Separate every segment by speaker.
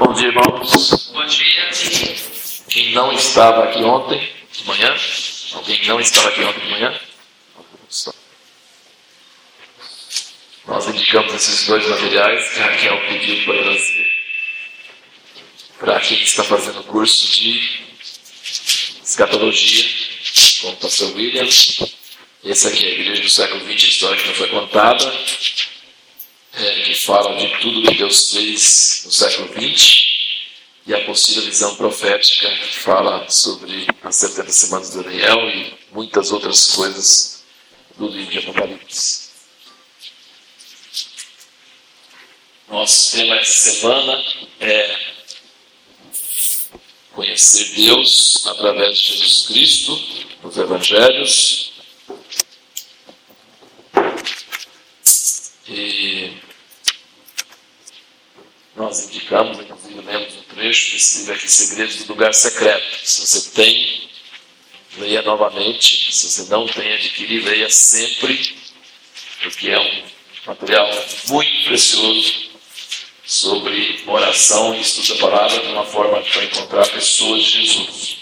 Speaker 1: Bom dia, irmãos.
Speaker 2: Bom dia.
Speaker 1: Quem não estava aqui ontem de manhã? Alguém que não estava aqui ontem de manhã? Nós indicamos esses dois materiais que a Raquel pediu para trazer para quem está fazendo o curso de escatologia com o pastor William. Esse aqui é a Igreja do século XX, a história que não foi contada, que fala de tudo que Deus fez no século XX, e a apostila Visão Profética, que fala sobre as 70 semanas de Daniel e muitas outras coisas do livro de Apocalipse. Nosso tema essa semana é conhecer Deus através de Jesus Cristo, nos Evangelhos. E nós indicamos, inclusive lemos um trecho desse livro aqui, Segredos do Lugar Secreto. Se você tem, leia novamente. Se você não tem, adquire, leia sempre, porque é um material muito precioso sobre oração e estudo da palavra de uma forma para encontrar pessoas de Jesus.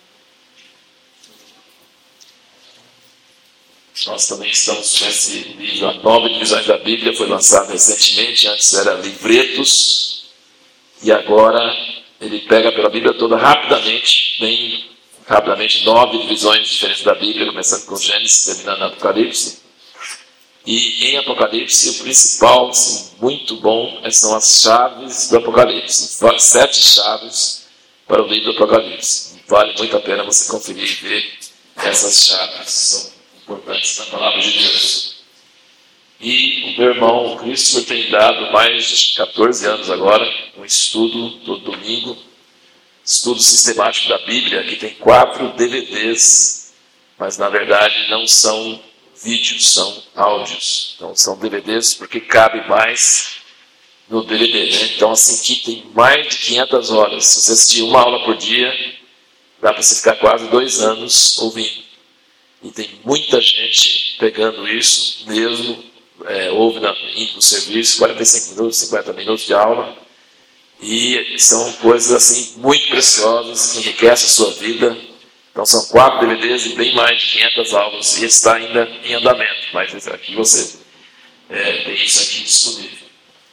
Speaker 1: Nós também estamos com esse livro, As 9 Divisões da Bíblia, foi lançado recentemente, antes era livretos, e agora ele pega pela Bíblia toda rapidamente, bem rapidamente, 9 divisões diferentes da Bíblia, começando com Gênesis, terminando no Apocalipse. E em Apocalipse, o principal, assim, muito bom, são as chaves do Apocalipse. 7 chaves para o livro do Apocalipse. Vale muito a pena você conferir e ver essas chaves. São importantes na palavra de Deus. E o meu irmão, o Christopher, tem dado mais de 14 anos agora, um estudo todo domingo, estudo sistemático da Bíblia, que tem 4 DVDs, mas na verdade não são vídeos, são áudios. Então são DVDs porque cabe mais no DVD, né? Então assim, que tem mais de 500 horas. Se você assistir uma aula por dia, dá para você ficar quase 2 anos ouvindo. E tem muita gente pegando isso mesmo, ouve indo no serviço, 45 minutos, 50 minutos de aula, e são coisas assim muito preciosas, que enriquecem a sua vida. Então são 4 DVDs e bem mais de 500 aulas, e está ainda em andamento, mas aqui você tem isso aqui disponível.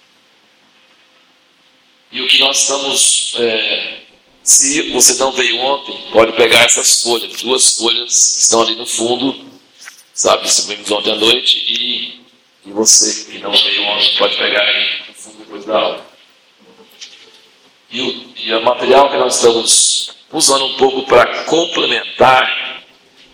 Speaker 1: E o que nós estamos... se você não veio ontem, pode pegar essas folhas, 2 folhas que estão ali no fundo, sabe, distribuímos ontem à noite, e você que não veio ontem pode pegar aí no fundo depois da aula. E o material que nós estamos usando um pouco para complementar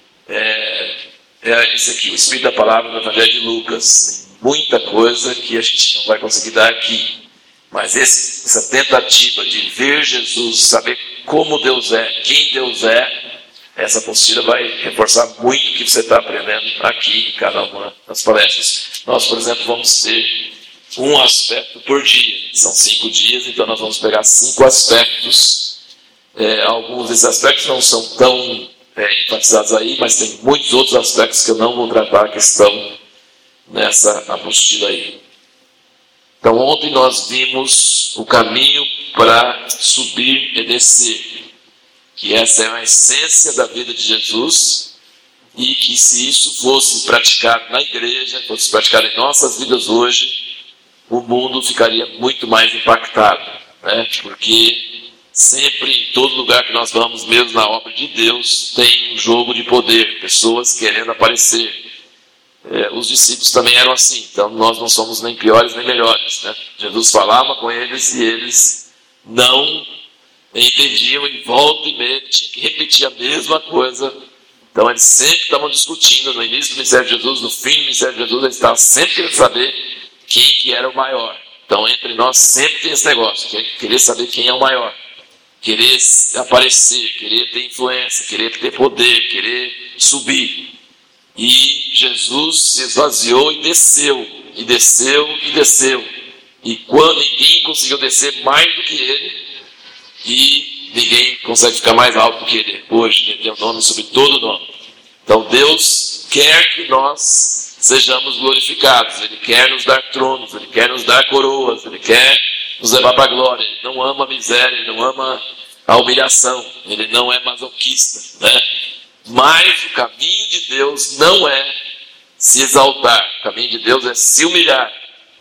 Speaker 1: esse aqui, o Espírito da Palavra do Evangelho de Lucas. Tem muita coisa que a gente não vai conseguir dar aqui. Mas essa tentativa de ver Jesus, saber como Deus é, quem Deus é, essa apostila vai reforçar muito o que você está aprendendo aqui em cada uma das palestras. Nós, por exemplo, vamos ter um aspecto por dia. São 5 dias, então nós vamos pegar 5 aspectos. Alguns desses aspectos não são tão enfatizados aí, mas tem muitos outros aspectos que eu não vou tratar que estão nessa apostila aí. Então ontem nós vimos o caminho para subir e descer, que essa é a essência da vida de Jesus, e que se isso fosse praticado na igreja, fosse praticado em nossas vidas hoje, o mundo ficaria muito mais impactado, né? Porque sempre, em todo lugar que nós vamos, mesmo na obra de Deus, tem um jogo de poder, pessoas querendo aparecer. Os discípulos também eram assim, então nós não somos nem piores nem melhores, né? Jesus falava com eles e eles não entendiam, e volta e meia tinha que repetir a mesma coisa. Então eles sempre estavam discutindo no início do ministério de Jesus, no fim do ministério de Jesus, eles estavam sempre querendo saber quem que era o maior. Então entre nós sempre tem esse negócio, querer saber quem é o maior, querer aparecer, querer ter influência, querer ter poder, querer subir. E Jesus se esvaziou e desceu, e desceu, e desceu. E quando ninguém conseguiu descer mais do que ele, e ninguém consegue ficar mais alto do que ele. Hoje ele tem um nome sobre todo nome. Então Deus quer que nós sejamos glorificados. Ele quer nos dar tronos, Ele quer nos dar coroas, Ele quer nos levar para a glória. Ele não ama a miséria, ele não ama a humilhação, ele não é masoquista, né? Mas o caminho de Deus não é se exaltar, o caminho de Deus é se humilhar.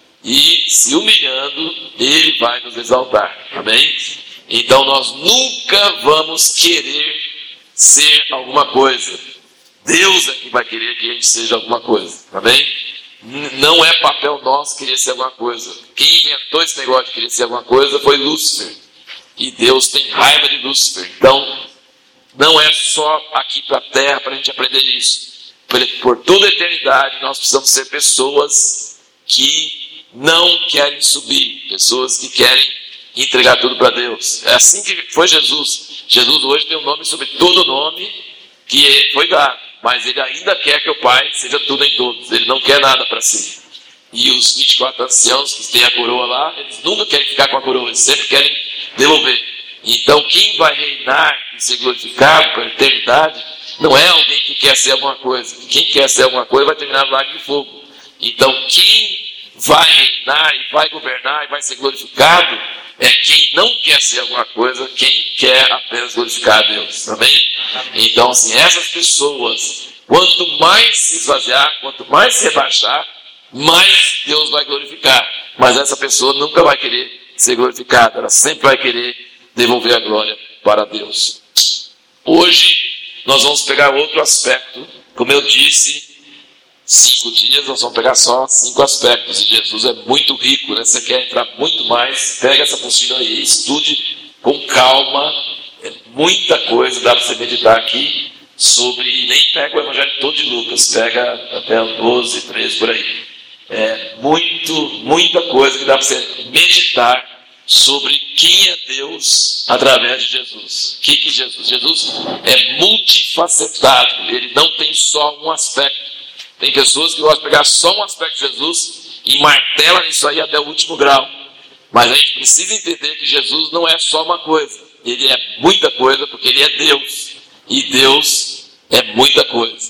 Speaker 1: E se humilhando, ele vai nos exaltar, amém? Então nós nunca vamos querer ser alguma coisa. Deus é que vai querer que a gente seja alguma coisa, amém? Não é papel nosso querer ser alguma coisa. Quem inventou esse negócio de querer ser alguma coisa foi Lúcifer. E Deus tem raiva de Lúcifer. Então, não é só aqui para a terra para a gente aprender isso. Por toda a eternidade, nós precisamos ser pessoas que não querem subir. Pessoas que querem entregar tudo para Deus. É assim que foi Jesus. Jesus hoje tem um nome sobre todo nome que foi dado. Mas ele ainda quer que o Pai seja tudo em todos. Ele não quer nada para si. E os 24 anciãos que têm a coroa lá, eles nunca querem ficar com a coroa. Eles sempre querem devolver. Então quem vai reinar e ser glorificado para a eternidade não é alguém que quer ser alguma coisa. Quem quer ser alguma coisa vai terminar no lago de fogo. Então quem vai reinar e vai governar e vai ser glorificado é quem não quer ser alguma coisa, quem quer apenas glorificar a Deus. Amém? Então, assim, essas pessoas, quanto mais se esvaziar, quanto mais se rebaixar, mais Deus vai glorificar. Mas essa pessoa nunca vai querer ser glorificada, ela sempre vai querer devolver a glória para Deus. Hoje, nós vamos pegar outro aspecto. Como eu disse, 5 dias, nós vamos pegar só 5 aspectos. E Jesus é muito rico, né? Você quer entrar muito mais, pega essa apostila aí, estude com calma. É muita coisa, dá para você meditar aqui sobre, e nem pega o Evangelho todo de Lucas, pega até o 12, 13, por aí. É muita coisa que dá para você meditar sobre quem é Deus através de Jesus. O que Jesus? Jesus é multifacetado, ele não tem só um aspecto. Tem pessoas que gostam de pegar só um aspecto de Jesus e martela nisso aí até o último grau. Mas a gente precisa entender que Jesus não é só uma coisa. Ele é muita coisa porque ele é Deus. E Deus é muita coisa.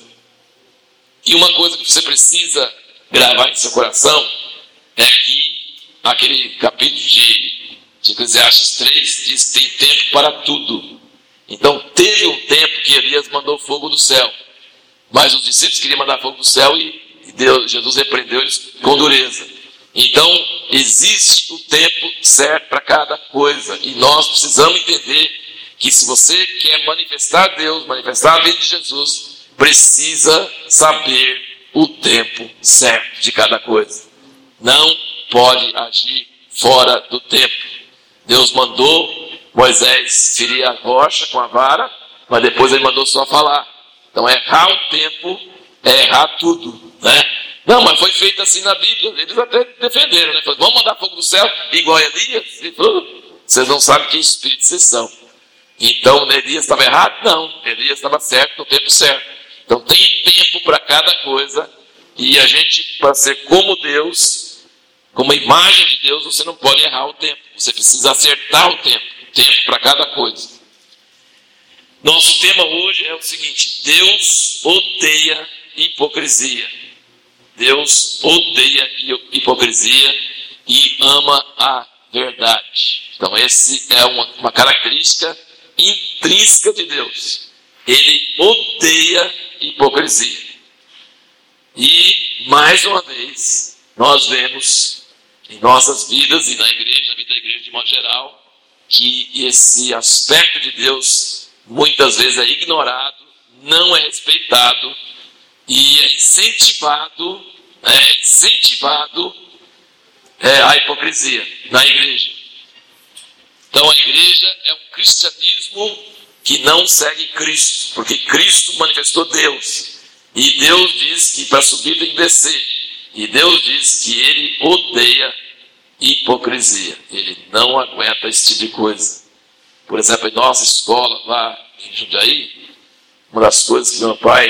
Speaker 1: E uma coisa que você precisa gravar em seu coração é que aquele capítulo de Eclesiastes 3 diz que tem tempo para tudo. Então teve um tempo que Elias mandou fogo do céu. Mas os discípulos queriam mandar fogo do céu e Jesus repreendeu eles com dureza. Então, existe o tempo certo para cada coisa. E nós precisamos entender que se você quer manifestar Deus, manifestar a vida de Jesus, precisa saber o tempo certo de cada coisa. Não pode agir fora do tempo. Deus mandou Moisés ferir a rocha com a vara, mas depois ele mandou só falar. Então, errar o tempo é errar tudo, né? Não, mas foi feito assim na Bíblia. Eles até defenderam, né? Falaram, vamos mandar fogo do céu, igual a Elias? Ele falou, vocês não sabem que espírito vocês são. Então, Elias estava errado? Não, Elias estava certo no tempo certo. Então, tem tempo para cada coisa. E a gente, para ser como Deus, como a imagem de Deus, você não pode errar o tempo. Você precisa acertar o tempo para cada coisa. Nosso tema hoje é o seguinte: Deus odeia hipocrisia. Deus odeia hipocrisia e ama a verdade. Então, essa é uma característica intrínseca de Deus. Ele odeia hipocrisia. E, mais uma vez, nós vemos em nossas vidas e na igreja, na vida da igreja de modo geral, que esse aspecto de Deus muitas vezes é ignorado, não é respeitado e é incentivado a hipocrisia na igreja. Então a igreja é um cristianismo que não segue Cristo, porque Cristo manifestou Deus. E Deus diz que para subir tem que descer. E Deus diz que ele odeia hipocrisia. Ele não aguenta esse tipo de coisa. Por exemplo, em nossa escola lá em Jundiaí, uma das coisas que meu pai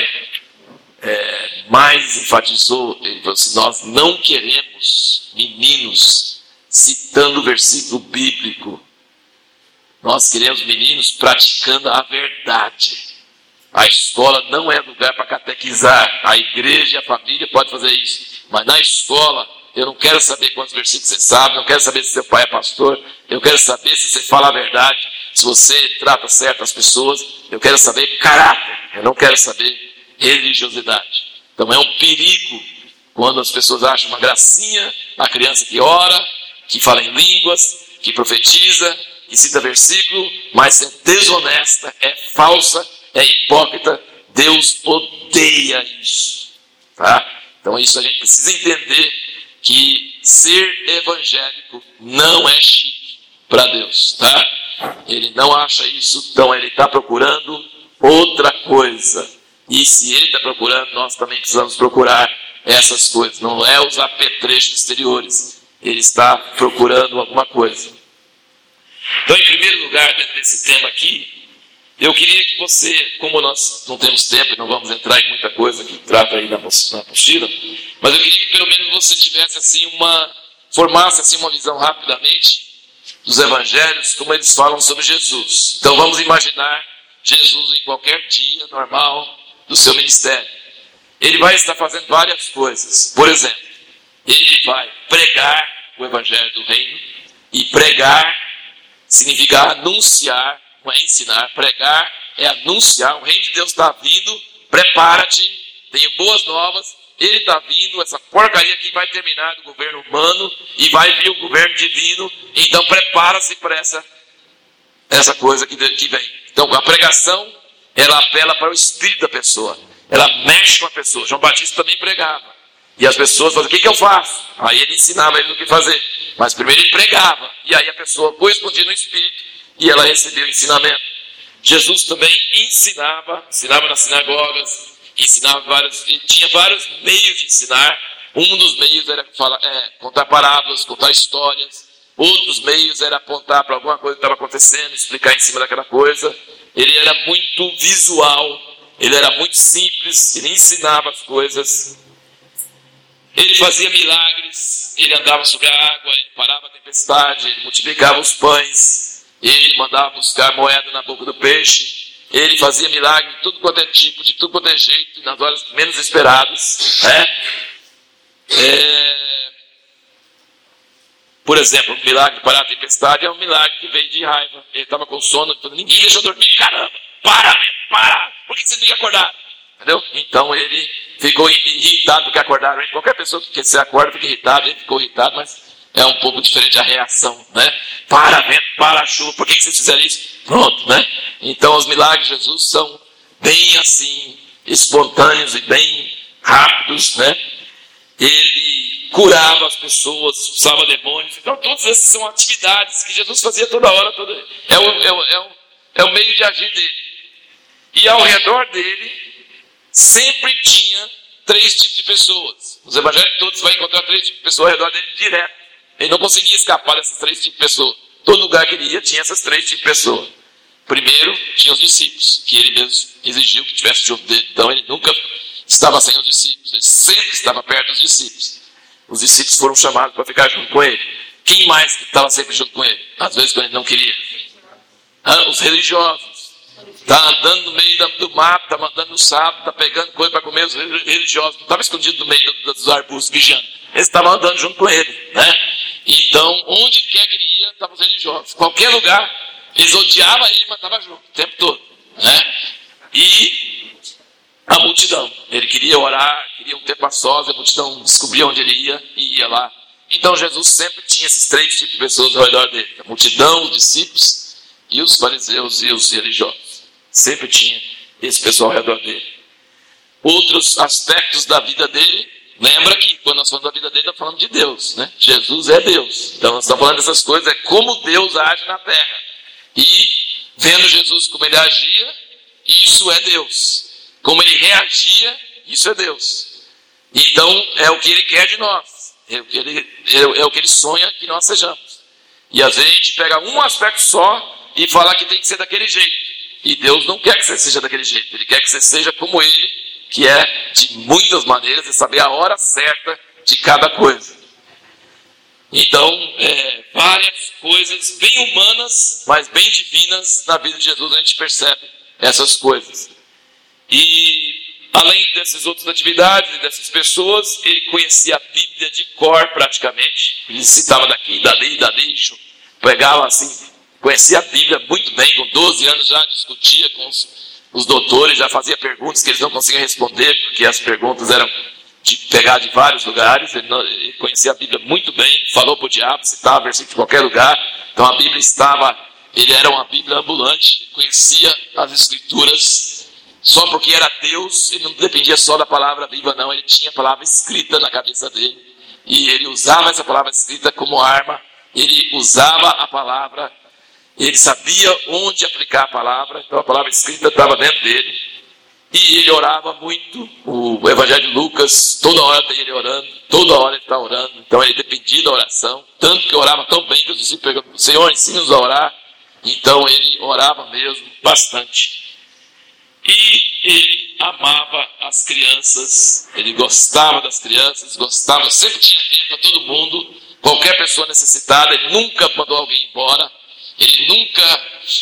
Speaker 1: mais enfatizou, ele falou assim: nós não queremos meninos citando versículo bíblico. Nós queremos meninos praticando a verdade. A escola não é lugar para catequizar. A igreja e a família podem fazer isso. Mas na escola, eu não quero saber quantos versículos você sabe, não quero saber se seu pai é pastor, eu quero saber se você fala a verdade, se você trata certo as pessoas, eu quero saber caráter, eu não quero saber religiosidade. Então é um perigo quando as pessoas acham uma gracinha a criança que ora, que fala em línguas, que profetiza, que cita versículo, mas é desonesta, é falsa, é hipócrita. Deus odeia isso, tá? Então isso a gente precisa entender, que ser evangélico não é chique para Deus, tá? Ele não acha isso, então ele está procurando outra coisa. E se ele está procurando, nós também precisamos procurar essas coisas. Não é os apetrechos exteriores. Ele está procurando alguma coisa. Então, em primeiro lugar, dentro desse tema aqui, eu queria que você, como nós não temos tempo e não vamos entrar em muita coisa que trata aí na apostila, mas eu queria que pelo menos você tivesse assim formasse assim uma visão rapidamente dos evangelhos, como eles falam sobre Jesus. Então vamos imaginar Jesus em qualquer dia normal do seu ministério. Ele vai estar fazendo várias coisas. Por exemplo, ele vai pregar o evangelho do reino, e pregar significa anunciar, não é ensinar. Pregar é anunciar, o reino de Deus está vindo, prepara-te, tenho boas novas, ele está vindo, essa porcaria aqui vai terminar do governo humano e vai vir o governo divino, então prepara-se para essa coisa que vem. Então a pregação, ela apela para o espírito da pessoa, ela mexe com a pessoa. João Batista também pregava, e as pessoas faziam, o que eu faço? Aí ele ensinava ele o que fazer, mas primeiro ele pregava, e aí a pessoa correspondia no espírito, e ela recebeu o ensinamento. Jesus também ensinava nas sinagogas, tinha vários meios de ensinar. Um dos meios era contar parábolas, contar histórias. Outros meios era apontar para alguma coisa que estava acontecendo, explicar em cima daquela coisa. Ele era muito visual, ele era muito simples, ele ensinava as coisas. Ele fazia milagres, ele andava sobre a água, ele parava a tempestade, ele multiplicava os pães, ele mandava buscar moeda na boca do peixe. Ele fazia milagre de tudo quanto é tipo, de tudo quanto é jeito, nas horas menos esperadas, né? Por exemplo, o milagre de parar a tempestade é um milagre que veio de raiva. Ele estava com sono, ninguém deixou dormir, caramba, para, por que vocês não acordaram? Entendeu? Então ele ficou irritado porque acordaram. Qualquer pessoa que se acorda fica irritado, ele ficou irritado, mas é um pouco diferente a reação, né? Para vento, para chuva, por que vocês fizeram isso? Pronto, né? Então os milagres de Jesus são bem assim, espontâneos e bem rápidos, né? Ele curava as pessoas, expulsava demônios. Então todas essas são atividades que Jesus fazia toda hora. É o meio de agir dele. E ao redor dele sempre tinha 3 tipos de pessoas. Os evangelhos todos vão encontrar 3 tipos de pessoas ao redor dele direto. Ele não conseguia escapar dessas 3 tipos de pessoas. Todo lugar que ele ia tinha essas 3 tipos de pessoas. Primeiro, tinha os discípulos, que ele mesmo exigiu que tivesse junto dele. Então ele nunca estava sem os discípulos, ele sempre estava perto dos discípulos. Os discípulos foram chamados para ficar junto com ele. Quem mais que estava sempre junto com ele? Às vezes quando ele não queria. Os religiosos. Está andando no meio do mato, está mandando no sábado, está pegando coisa para comer. Os religiosos não estavam escondidos no meio dos arbustos, vigiando. Eles estavam andando junto com ele, né? Então, onde quer que ele ia, estavam os religiosos. Qualquer lugar, eles odiavam ele, mas estavam junto o tempo todo, né? E a multidão. Ele queria orar, queria um tempo a sós, a multidão descobria onde ele ia e ia lá. Então, Jesus sempre tinha esses 3 tipos de pessoas ao redor dele. A multidão, os discípulos e os fariseus e os religiosos. Sempre tinha esse pessoal ao redor dele. Outros aspectos da vida dele, lembra que quando nós falamos da vida dele, nós falamos de Deus, né? Jesus é Deus. Então nós estamos falando dessas coisas, é como Deus age na terra. E vendo Jesus como ele agia, isso é Deus. Como ele reagia, isso é Deus. Então é o que ele quer de nós. É o que ele sonha que nós sejamos. E às vezes a gente pega um aspecto só e fala que tem que ser daquele jeito. E Deus não quer que você seja daquele jeito. Ele quer que você seja como ele, que é de muitas maneiras, é saber a hora certa de cada coisa. Então, várias coisas bem humanas, mas bem divinas na vida de Jesus, a gente percebe essas coisas. E além dessas outras atividades e dessas pessoas, ele conhecia a Bíblia de cor praticamente. Ele citava daqui, dali, pegava assim, conhecia a Bíblia muito bem. Com 12 anos já discutia com os doutores, já fazia perguntas que eles não conseguiam responder, porque as perguntas eram de pegar de vários lugares. Ele conhecia a Bíblia muito bem, falou para o diabo, citava versículo de qualquer lugar. Então a Bíblia ele era uma Bíblia ambulante, conhecia as Escrituras. Só porque era Deus, ele não dependia só da palavra viva, não. Ele tinha a palavra escrita na cabeça dele. E ele usava essa palavra escrita como arma. Ele usava a palavra, ele sabia onde aplicar a palavra. Então a palavra escrita estava dentro dele. E ele orava muito. O Evangelho de Lucas, toda hora tem ele orando, toda hora ele está orando. Então ele dependia da oração. Tanto que orava tão bem que os discípulos perguntaram: Senhor, ensina-nos a orar. Então ele orava mesmo bastante. E ele amava as crianças, ele gostava das crianças, sempre tinha tempo para todo mundo, qualquer pessoa necessitada. Ele nunca mandou alguém embora, ele nunca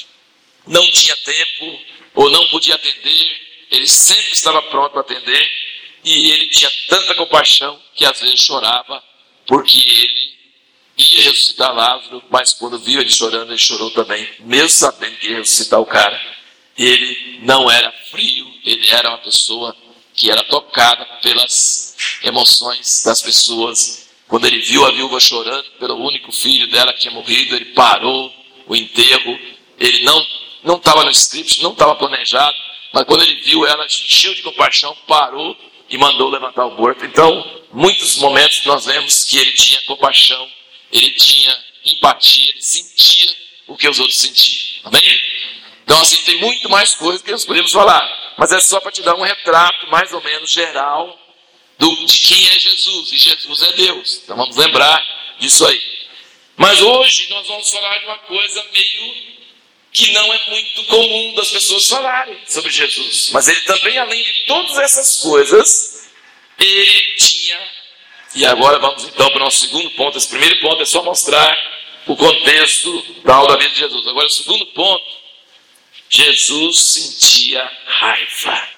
Speaker 1: não tinha tempo ou não podia atender, ele sempre estava pronto para atender. E ele tinha tanta compaixão que às vezes chorava, porque ele ia ressuscitar Lázaro, mas quando viu ele chorando, ele chorou também, mesmo sabendo que ia ressuscitar o cara. Ele não era frio, ele era uma pessoa que era tocada pelas emoções das pessoas. Quando ele viu a viúva chorando pelo único filho dela que tinha morrido, ele parou o enterro. Ele não estava no script, não estava planejado, mas quando ele viu ela, encheu de compaixão, parou e mandou levantar o morto. Então, muitos momentos nós vemos que ele tinha compaixão, ele tinha empatia, ele sentia o que os outros sentiam. Amém? Então, assim, tem muito mais coisas que nós podemos falar, mas é só para te dar um retrato mais ou menos geral de quem é Jesus. E Jesus é Deus. Então vamos lembrar disso aí. Mas hoje nós vamos falar de uma coisa meio que não é muito comum das pessoas falarem sobre Jesus. Mas ele também, além de todas essas coisas, ele tinha... E agora vamos então para o nosso segundo ponto. Esse primeiro ponto é só mostrar o contexto da vida de Jesus. Agora o segundo ponto: Jesus sentia raiva.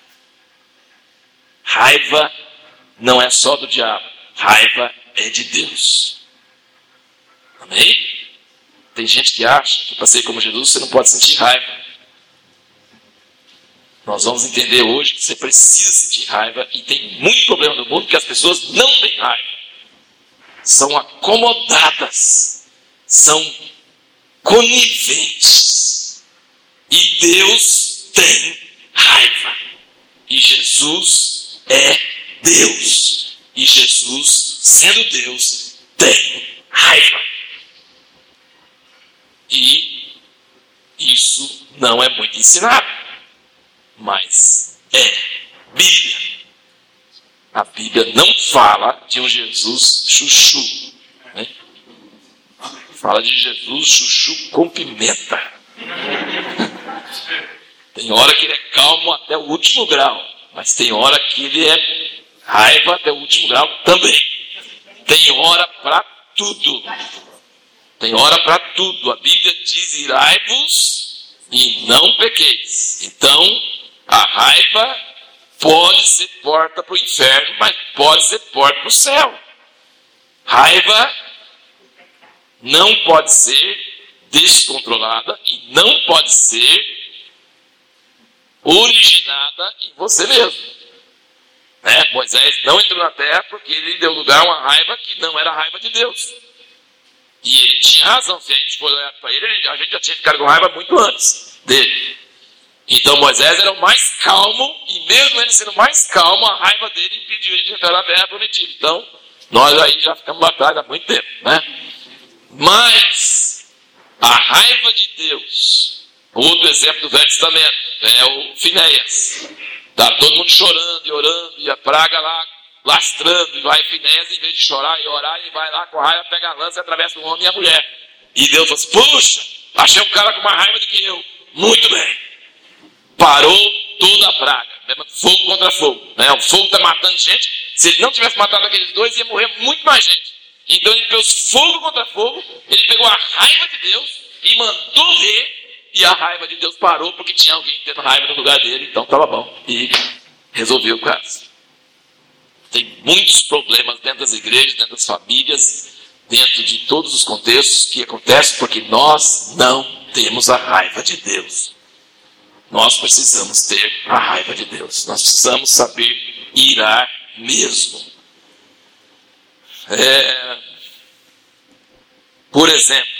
Speaker 1: Raiva não é só do diabo, raiva é de Deus. Amém? Tem gente que acha que para ser como Jesus você não pode sentir raiva. Nós vamos entender hoje que você precisa sentir raiva, e tem muito problema no mundo que as pessoas não têm raiva. São acomodadas, são coniventes. E Deus tem raiva. E Jesus é Deus. E Jesus, sendo Deus, tem raiva. E isso não é muito ensinado, mas é Bíblia. A Bíblia não fala de um Jesus chuchu, né? Fala de Jesus chuchu com pimenta. Tem hora que ele é calmo até o último grau, mas tem hora que ele é raiva até o último grau também. Tem hora para tudo. Tem hora para tudo. A Bíblia diz: irai-vos e não pequeis. Então, a raiva pode ser porta para o inferno, mas pode ser porta para o céu. Raiva não pode ser descontrolada e não pode ser originada em você mesmo. Moisés não entrou na terra porque ele deu lugar a uma raiva que não era a raiva de Deus. E ele tinha razão. Se a gente for olhar para ele, a gente já tinha ficado com raiva muito antes dele. Então Moisés era o mais calmo, e mesmo ele sendo mais calmo, a raiva dele impediu ele de entrar na terra prometida. Então, nós aí já ficamos lá atrás há muito tempo, né? Mas a raiva de Deus, outro exemplo do Velho Testamento, é o Finéias. Está todo mundo chorando e orando, e a praga lá lastrando, e vai Finéias, em vez de chorar e orar, ele vai lá com raiva, pega a lança e atravessa o homem e a mulher. E Deus falou assim: puxa, achei um cara com mais raiva do que eu. Muito bem. Parou toda a praga. Fogo contra fogo. O fogo está matando gente. Se ele não tivesse matado aqueles dois, ia morrer muito mais gente. Então ele pôs fogo contra fogo, ele pegou a raiva de Deus e mandou ver, e a raiva de Deus parou porque tinha alguém tendo raiva no lugar dele. Então estava bom. E resolveu o caso. Tem muitos problemas dentro das igrejas, dentro das famílias, dentro de todos os contextos que acontecem porque nós não temos a raiva de Deus. Nós precisamos ter a raiva de Deus. Nós precisamos saber irar mesmo. Por exemplo,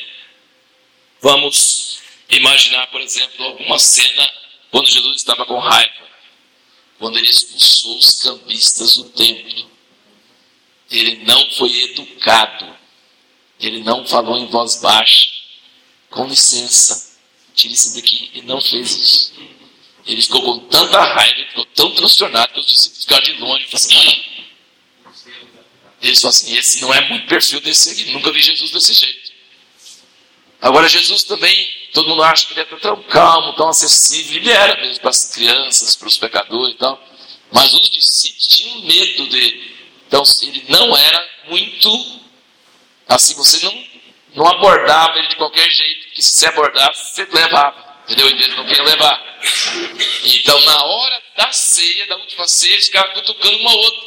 Speaker 1: vamos imaginar, por exemplo, alguma cena quando Jesus estava com raiva. Quando ele expulsou os cambistas do templo. Ele não foi educado. Ele não falou em voz baixa. Com licença, tire isso daqui. Ele não fez isso. Ele ficou com tanta raiva, ele ficou tão transtornado que os discípulos ficaram de longe e falaram assim, eles falaram assim, esse não é muito perfil desse aqui, nunca vi Jesus desse jeito. Agora Jesus também, todo mundo acha que ele é tão calmo, tão acessível, ele era mesmo para as crianças, para os pecadores e tal, mas os discípulos tinham medo dele. Então ele não era muito, assim, você não abordava ele de qualquer jeito, que se você abordasse, você levava. Entendeu? Ele não queria levar. Então, na hora da ceia, da última ceia, eles ficavam cutucando uma outra.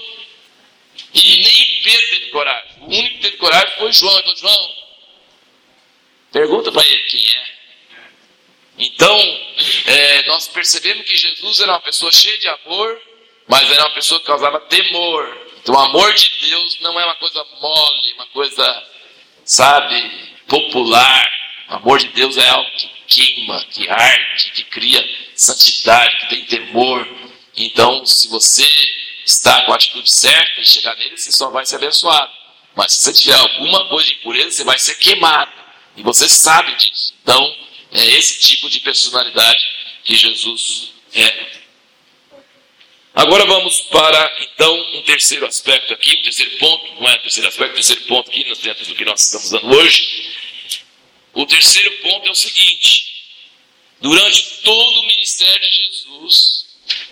Speaker 1: E nem Pedro teve coragem. O único que teve coragem foi João. Ele falou, João, pergunta para ele quem é. Então, nós percebemos que Jesus era uma pessoa cheia de amor, mas era uma pessoa que causava temor. Então, o amor de Deus não é uma coisa mole, uma coisa, sabe, popular. O amor de Deus é algo que queima, que arde, que cria santidade, que tem temor. Então, se você está com a atitude certa e chegar nele, você só vai ser abençoado. Mas se você tiver alguma coisa de impureza, você vai ser queimado. E você sabe disso. Então, é esse tipo de personalidade que Jesus é. Agora vamos para, então, um terceiro aspecto aqui, um terceiro ponto, não é o terceiro aspecto, o terceiro ponto aqui, dentro do que nós estamos dando hoje. O terceiro ponto é o seguinte: durante todo o ministério de Jesus,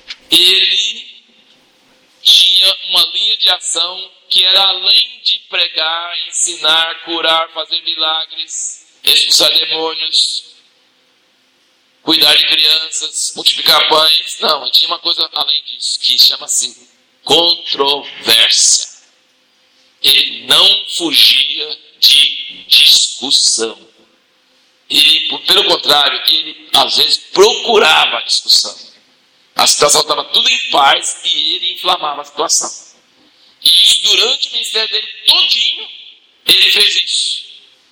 Speaker 1: ele tinha uma linha de ação que era além de pregar, ensinar, curar, fazer milagres, expulsar demônios, cuidar de crianças, multiplicar pães. Não, ele tinha uma coisa além disso, que chama-se controvérsia. Ele não fugia de discussão. E, pelo contrário, ele às vezes procurava a discussão. A situação estava tudo em paz e ele inflamava a situação. E isso, durante o ministério dele todinho, ele fez isso.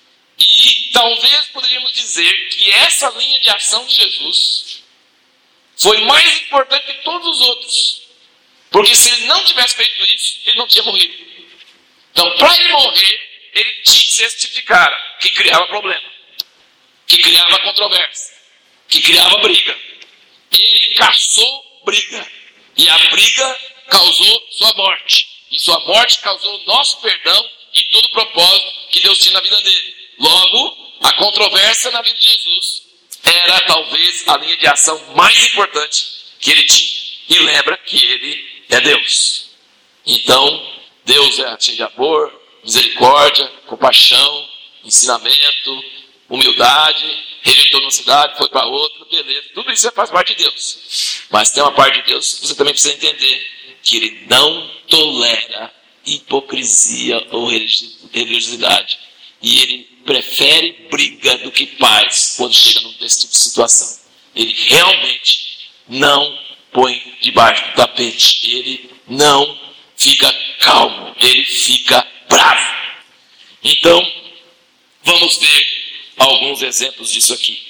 Speaker 1: E talvez poderíamos dizer que essa linha de ação de Jesus foi mais importante que todos os outros. Porque se ele não tivesse feito isso, ele não tinha morrido. Então, para ele morrer, ele tinha que ser esse tipo de cara que criava problema, que criava controvérsia, que criava briga. Ele caçou briga. E a briga causou sua morte. E sua morte causou o nosso perdão e todo o propósito que Deus tinha na vida dele. Logo, a controvérsia na vida de Jesus era talvez a linha de ação mais importante que ele tinha. E lembra que ele é Deus. Então, Deus é cheio de amor, misericórdia, compaixão, ensinamento, humildade. Rejeitou uma cidade, foi para outra, beleza. Tudo isso faz parte de Deus. Mas tem uma parte de Deus que você também precisa entender, que ele não tolera hipocrisia ou religiosidade. E ele prefere briga do que paz quando chega nesse tipo de situação. Ele realmente não põe debaixo do tapete. Ele não fica calmo. Ele fica bravo. Então, vamos ver alguns exemplos disso aqui.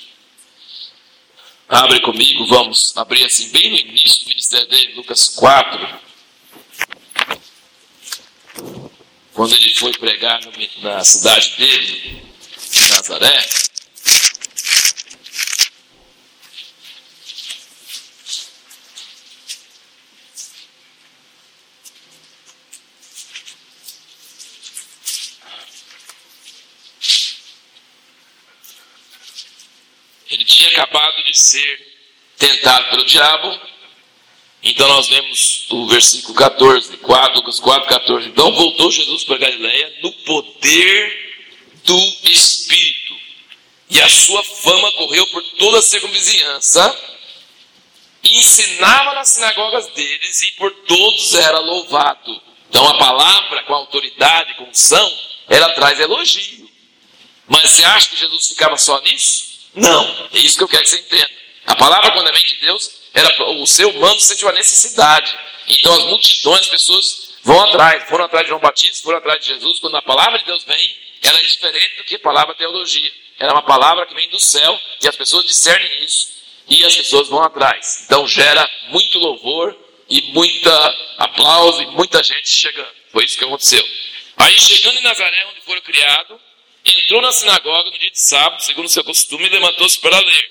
Speaker 1: Abre comigo, vamos abrir assim, bem no início do ministério dele, Lucas 4. Quando ele foi pregar na cidade dele, em Nazaré. Ele tinha acabado de ser tentado pelo diabo. Então nós vemos o versículo 14, Lucas 4, 14. Então voltou Jesus para Galiléia no poder do Espírito. E a sua fama correu por toda a circunvizinhança. e ensinava nas sinagogas deles, e por todos era louvado. Então a palavra com autoridade, com unção, ela traz elogio. Mas você acha que Jesus ficava só nisso? Não, é isso que eu quero que você entenda. A palavra, quando vem de Deus, o ser humano sente uma necessidade. Então as multidões, as pessoas vão atrás, foram atrás de João Batista, foram atrás de Jesus. Quando a palavra de Deus vem, ela é diferente do que a palavra teologia. Ela é uma palavra que vem do céu, e as pessoas discernem isso, e as pessoas vão atrás. Então gera muito louvor, e muita aplauso, e muita gente chegando. Foi isso que aconteceu. Aí chegando em Nazaré, onde foram criados, entrou na sinagoga no dia de sábado, segundo o seu costume, e levantou-se para ler.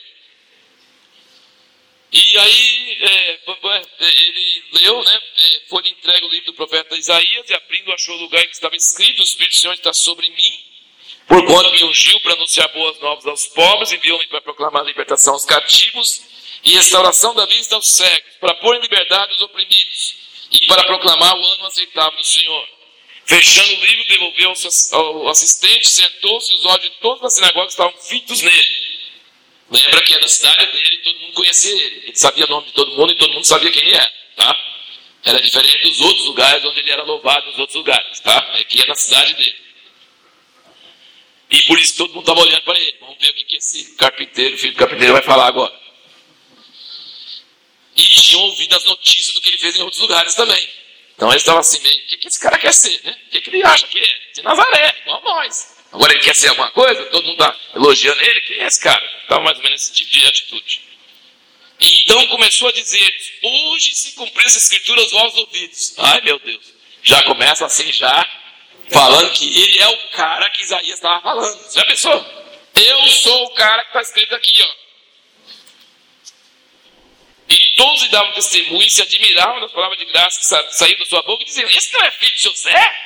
Speaker 1: E aí ele leu, foi entregue o livro do profeta Isaías, e abrindo achou o lugar em que estava escrito: o Espírito do Senhor está sobre mim, porquanto me ungiu para anunciar boas novas aos pobres, enviou-me para proclamar a libertação aos cativos e restauração da vista aos cegos, para pôr em liberdade os oprimidos, e para proclamar o ano aceitável do Senhor. Fechando o livro, devolveu ao assistente, sentou-se, e os olhos de todos na sinagoga estavam fitos nele. Lembra que é da cidade dele, todo mundo conhecia ele. Ele sabia o nome de todo mundo e todo mundo sabia quem ele era, tá? Era diferente dos outros lugares onde ele era louvado, nos outros lugares, tá? Aqui é na cidade dele. E por isso todo mundo estava olhando para ele. Vamos ver o que esse carpinteiro, filho do carpinteiro, vai falar agora. E tinham ouvido as notícias do que ele fez em outros lugares também. Então eles estavam assim, meio, o que esse cara quer ser, né? O que ele acha que é? De Nazaré, igual nós. Agora ele quer ser alguma coisa? Todo mundo está elogiando ele. Quem é esse cara? Estava mais ou menos esse tipo de atitude. Então começou a dizer: hoje se cumpriu essa escritura aos vossos ouvidos. Ai meu Deus. Já começa assim, já falando que ele é o cara que Isaías estava falando. Você já pensou? Eu sou o cara que está escrito aqui, ó. E todos lhe davam testemunho e se admiravam das palavras de graça que saíam da sua boca e diziam: esse não é filho de José?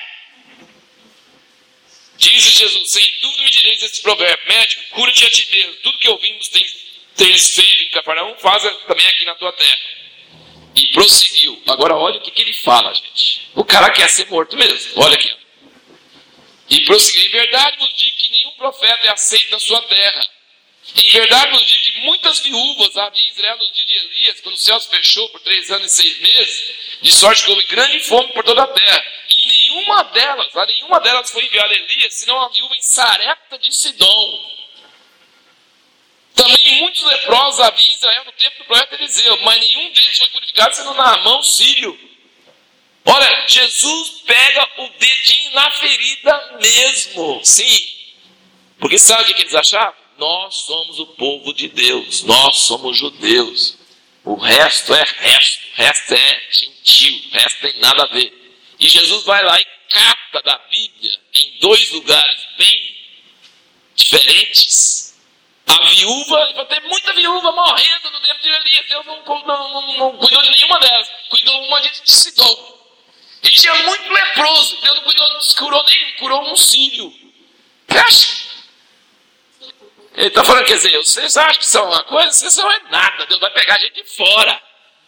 Speaker 1: Disse Jesus: sem dúvida me direis esse provérbio: médico, cura-te a ti mesmo. Tudo que ouvimos teres feito em Cafarnaum, faz também aqui na tua terra. E prosseguiu. Agora olha o que ele fala, gente. O cara quer ser morto mesmo. Olha aqui. E prosseguiu: em verdade vos digo que nenhum profeta é aceito na sua terra. Em verdade vos digo que muitas viúvas havia em Israel nos dias de Elias, quando o céu se fechou por 3 anos e 6 meses, de sorte que houve grande fome por toda a terra. E nenhuma delas foi enviada a Elias, senão a viúva em Sarepta de Sidom. Também muitos leprosos havia em Israel no tempo do profeta Eliseu, mas nenhum deles foi purificado, senão Naamã sírio. Olha, Jesus pega o dedinho na ferida mesmo. Sim. Porque sabe o que eles achavam? Nós somos o povo de Deus. Nós somos judeus. O resto é resto. O resto é gentil. O resto tem nada a ver. E Jesus vai lá e cata da Bíblia, em 2 lugares bem diferentes, a viúva. Vai ter muita viúva morrendo no tempo de Elias. Deus não cuidou de nenhuma delas. Cuidou uma de Sidom. E tinha muito leproso. Deus não curou nenhum. Curou um sírio. Acha? Ele está falando, quer dizer, vocês acham que são uma coisa? Vocês não é nada. Deus vai pegar a gente de fora.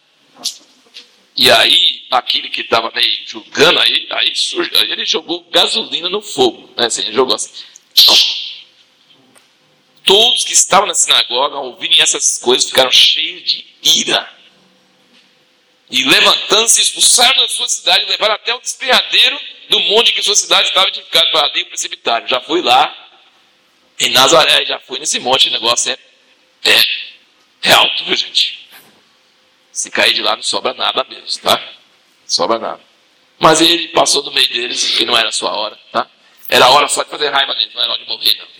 Speaker 1: E aí, aquele que estava meio julgando, aí ele jogou gasolina no fogo. Né? Assim, ele jogou assim. Todos que estavam na sinagoga, ao ouvirem essas coisas, ficaram cheios de ira. E levantando-se, expulsaram da sua cidade, levaram até o despenhadeiro do monte em que sua cidade estava edificada, para ali o precipitário. Já fui lá em Nazaré, já fui nesse monte. O negócio é alto, viu, gente? Se cair de lá não sobra nada mesmo, tá? Não sobra nada. Mas ele passou do meio deles, que não era a sua hora, tá? Era a hora só de fazer raiva neles, não era hora de morrer, não.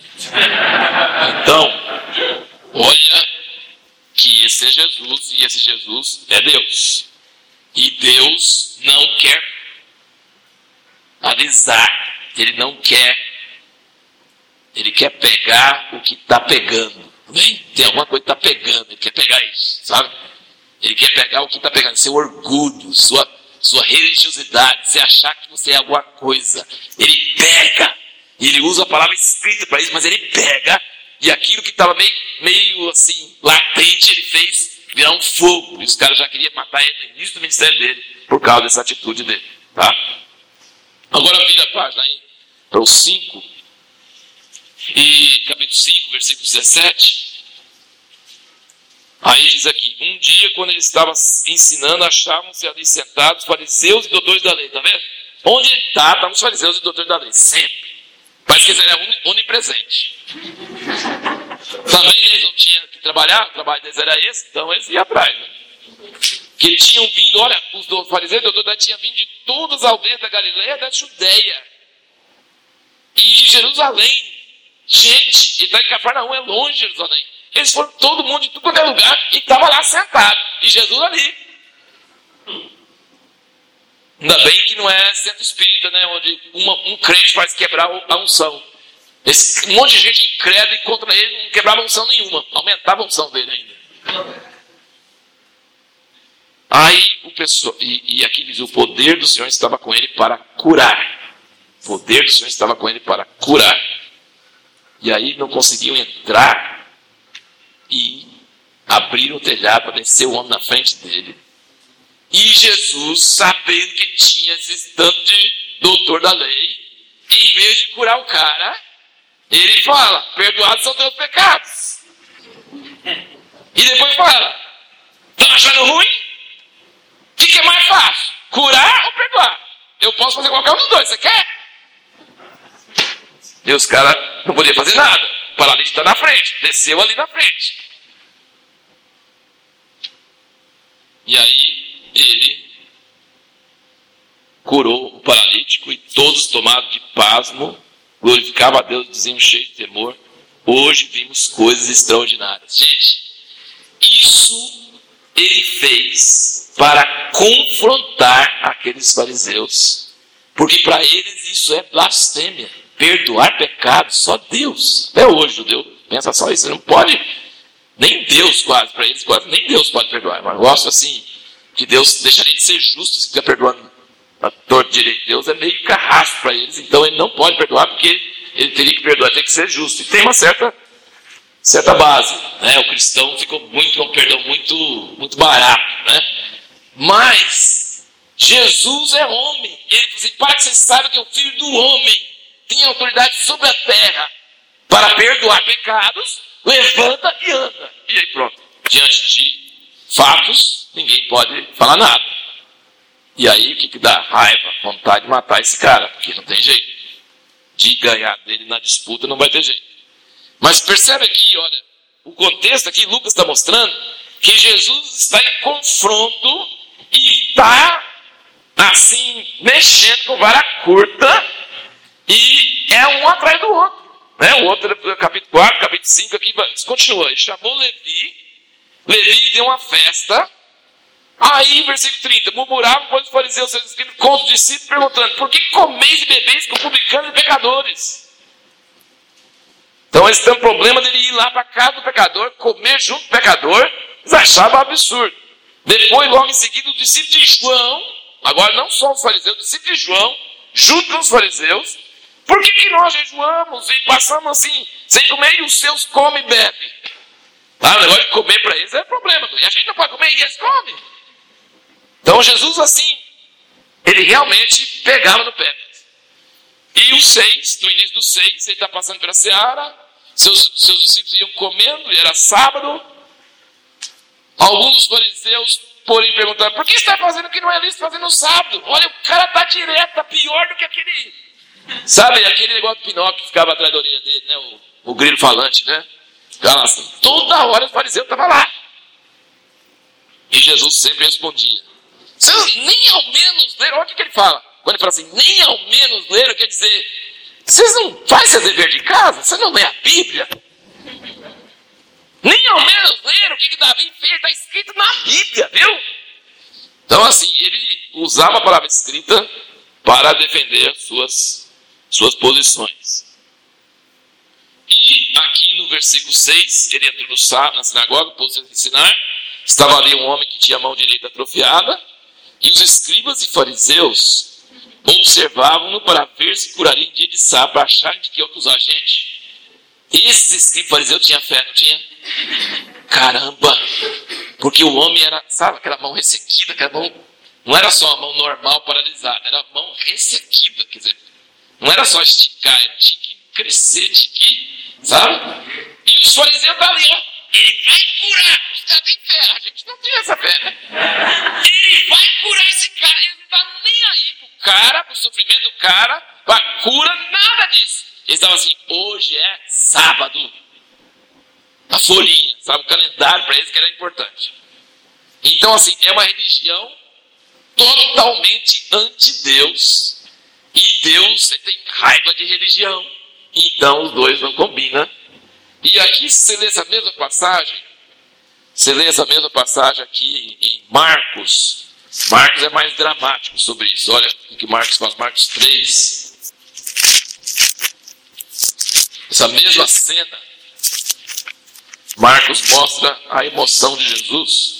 Speaker 1: Então, olha que esse é Jesus, e esse Jesus é Deus. E Deus não quer alisar, Ele não quer. Ele quer pegar o que está pegando. Tem alguma coisa que está pegando, ele quer pegar isso, sabe? Ele quer pegar o que está pegando, seu orgulho, sua religiosidade, você achar que você é alguma coisa. Ele pega, e ele usa a palavra escrita para isso, mas ele pega, e aquilo que estava meio assim, latente, ele fez virar um fogo. E os caras já queriam matar ele no início do ministério dele, por causa dessa atitude dele, tá? Agora vira a página aí, para o 5. E capítulo 5, versículo 17. Aí diz diz aqui: um dia, quando ele estava ensinando, achavam-se ali sentados fariseus e doutores da lei. Está vendo? Onde ele está, estavam os fariseus e doutores da lei. Sempre. Parece que ele era onipresente. Também eles não tinham que trabalhar, o trabalho deles era esse, então eles iam atrás. Né? Que tinham vindo, olha, os fariseus e doutores da lei tinham vindo de todas as aldeias da Galileia, da Judeia e de Jerusalém. Gente, ele está em Cafarnaum, é longe de Jerusalém. Eles foram todo mundo de tudo quanto é lugar e estava lá sentado. E Jesus ali. Ainda bem que não é centro espírita, né? Onde um crente faz quebrar a unção. Um monte de gente incrédula e contra ele não quebrava unção nenhuma. Aumentava a unção dele ainda. Aí o pessoal, e aqui diz: o poder do Senhor estava com ele para curar. O poder do Senhor estava com ele para curar. E aí não conseguiam entrar e abriram o telhado para descer o homem na frente dele. E Jesus, sabendo que tinha esse tanto de doutor da lei, em vez de curar o cara, ele fala: perdoados são teus pecados. E depois fala: estão achando ruim? O que é mais fácil? Curar ou perdoar? Eu posso fazer qualquer um dos dois, você quer? E os caras não podiam fazer nada. O paralítico está na frente, desceu ali na frente. E aí ele curou o paralítico e todos, tomados de pasmo, glorificavam a Deus, diziam cheios de temor: hoje vimos coisas extraordinárias. Gente, isso ele fez para confrontar aqueles fariseus, porque para eles isso é blasfêmia. Perdoar pecados, só Deus. Até hoje o judeu pensa só isso. Você não pode, nem Deus quase, para eles quase, nem Deus pode perdoar. Mas eu gosto assim, que Deus deixaria de ser justo se ficar perdoando a torto direito. Deus é meio carrasco para eles, então ele não pode perdoar, porque ele teria que perdoar, tem que ser justo. E tem uma certa base, né? O cristão ficou muito com perdão muito barato, né? Mas Jesus é homem. Ele falou assim: para que vocês saibam que é o Filho do Homem tem autoridade sobre a terra para perdoar pecados, levanta e anda. E aí pronto, diante de fatos, ninguém pode falar nada. E aí o que dá? Raiva, vontade de matar esse cara, porque não tem jeito. De ganhar dele na disputa não vai ter jeito. Mas percebe aqui, olha, o contexto aqui, Lucas está mostrando que Jesus está em confronto e está assim, mexendo com vara curta. E é um atrás do outro. Né? O outro, capítulo 4, capítulo 5, aqui continua. Ele chamou Levi. Levi deu uma festa. Aí, versículo 30, murmuravam, pois os fariseus, seus escribas, com os discípulos, perguntando: por que comeis e bebeis com publicanos e pecadores? Então eles têm um problema dele ir lá para a casa do pecador, comer junto com o pecador. Eles achavam absurdo. Depois, logo em seguida, os discípulos de João, agora não só os fariseus, os discípulos de João, junto com os fariseus: por que nós jejuamos e passamos assim, sem comer, e os seus comem e bebem? O negócio de comer para eles é problema. E a gente não pode comer e eles comem. Então Jesus assim, ele realmente pegava no pé. E os 6, no início dos 6, ele está passando pela seara, seus discípulos iam comendo, e era sábado. Alguns dos fariseus, porém, perguntaram: por que você está fazendo o que não é lícito fazer no sábado? Olha, o cara está direto, está pior do que aquele... Sabe, aquele negócio do Pinóquio que ficava atrás da orelha dele, né? O grilo falante, né? Ficava assim, toda hora o fariseu estava lá. E Jesus sempre respondia: vocês nem ao menos leram. Olha o que ele fala. Quando ele fala assim, nem ao menos leram, quer dizer, vocês não fazem seu dever de casa? Você não lê a Bíblia? Nem ao menos leram o que Davi fez, está escrito na Bíblia, viu? Então assim, ele usava a palavra escrita para defender suas posições. E aqui no versículo 6, ele entrou na sinagoga, pôs-se a ensinar. Estava ali um homem que tinha a mão direita atrofiada, e os escribas e fariseus observavam-no para ver se curaria em dia de sábado, para acharem de que ia acusar a gente. Esses escribas e fariseus tinham fé, não tinha? Caramba! Porque o homem era, sabe, aquela mão ressequida, aquela mão, não era só a mão normal paralisada, era a mão ressequida, quer dizer, não era só esticar, tinha que crescer, tinha que, sabe? E os fariseus estão ali, ó, ele vai curar, os caras têm fé, gente não tem essa fé, né? Ele vai curar esse cara, ele não está nem aí pro cara, pro sofrimento do cara, pra cura, nada disso. Eles estavam assim, hoje é sábado. A folhinha, sabe, o calendário para eles que era importante. Então assim, é uma religião totalmente anti-Deus. E Deus tem raiva de religião. Então os dois não combinam. E aqui você lê essa mesma passagem, aqui em Marcos. Marcos é mais dramático sobre isso. Olha o que Marcos fala, Marcos 3. Essa mesma cena, Marcos mostra a emoção de Jesus.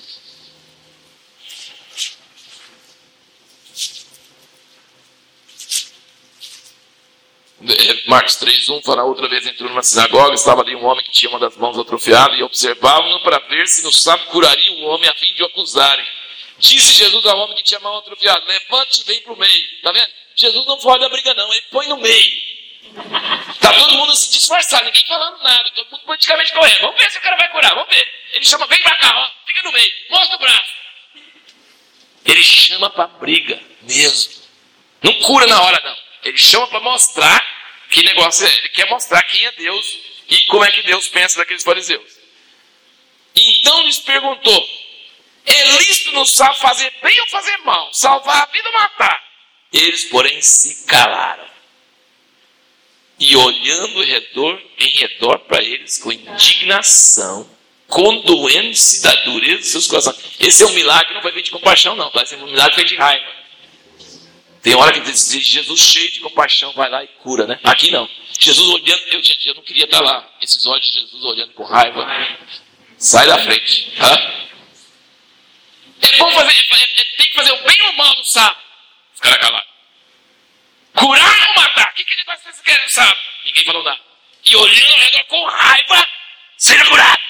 Speaker 1: Marcos 3:1 fala, outra vez entrou numa sinagoga, estava ali um homem que tinha uma das mãos atrofiadas e observavam-no para ver se no sábado curaria o homem a fim de o acusarem. Disse Jesus ao homem que tinha a mão atrofiada, levante e vem para o meio. Está vendo? Jesus não foge da briga não, ele põe no meio. Está todo mundo se disfarçado, ninguém falando nada, todo mundo politicamente correto. Vamos ver se o cara vai curar, vamos ver. Ele chama, vem para cá, ó, fica no meio, mostra o braço. Ele chama para briga mesmo. Não cura na hora não. Ele chama para mostrar que negócio é. Ele quer mostrar quem é Deus e como é que Deus pensa daqueles fariseus. Então lhes perguntou, é lícito no sábado fazer bem ou fazer mal? Salvar a vida ou matar? Eles, porém, se calaram. E olhando em redor para eles com indignação, condoendo-se da dureza de seus corações. Esse é um milagre, não vai vir de compaixão não, vai ser um milagre feito de raiva. Tem hora que diz, Jesus cheio de compaixão vai lá e cura, né? Aqui não. Jesus olhando, eu não queria estar lá. Esses olhos de Jesus olhando com raiva. Sai da frente. Hã? É bom fazer, tem que fazer o bem ou o mal no sábado. Os caras calaram. Curar ou matar? O que vocês querem no sábado? Ninguém falou nada. E olhando ao redor com raiva, seja curado.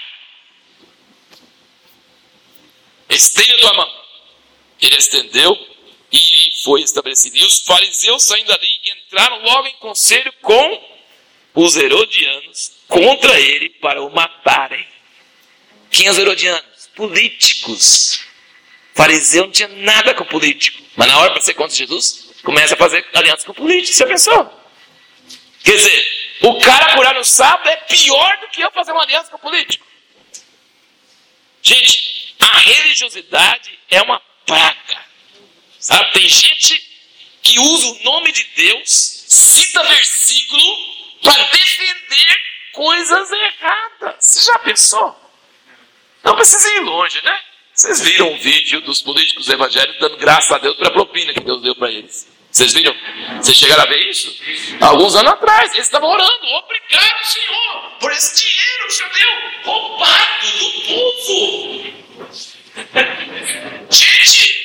Speaker 1: Estende a tua mão. Ele estendeu. E foi estabelecido. E os fariseus saindo dali entraram logo em conselho com os herodianos contra ele para o matarem. Quem é os herodianos? Políticos. Fariseu não tinha nada com político. Mas na hora para ser contra Jesus, começa a fazer aliança com políticos. Você pensou? Quer dizer, o cara curar no sábado é pior do que eu fazer uma aliança com político. Gente, a religiosidade é uma praga. Sabe, tem gente que usa o nome de Deus, cita versículo para defender coisas erradas. Você já pensou? Não precisa ir longe, né? Vocês viram um vídeo dos políticos evangélicos dando graças a Deus pela propina que Deus deu para eles. Vocês viram? Vocês chegaram a ver isso? Alguns anos atrás, eles estavam orando. Obrigado, Senhor, por esse dinheiro que o Senhor deu, roubado do povo. Gente!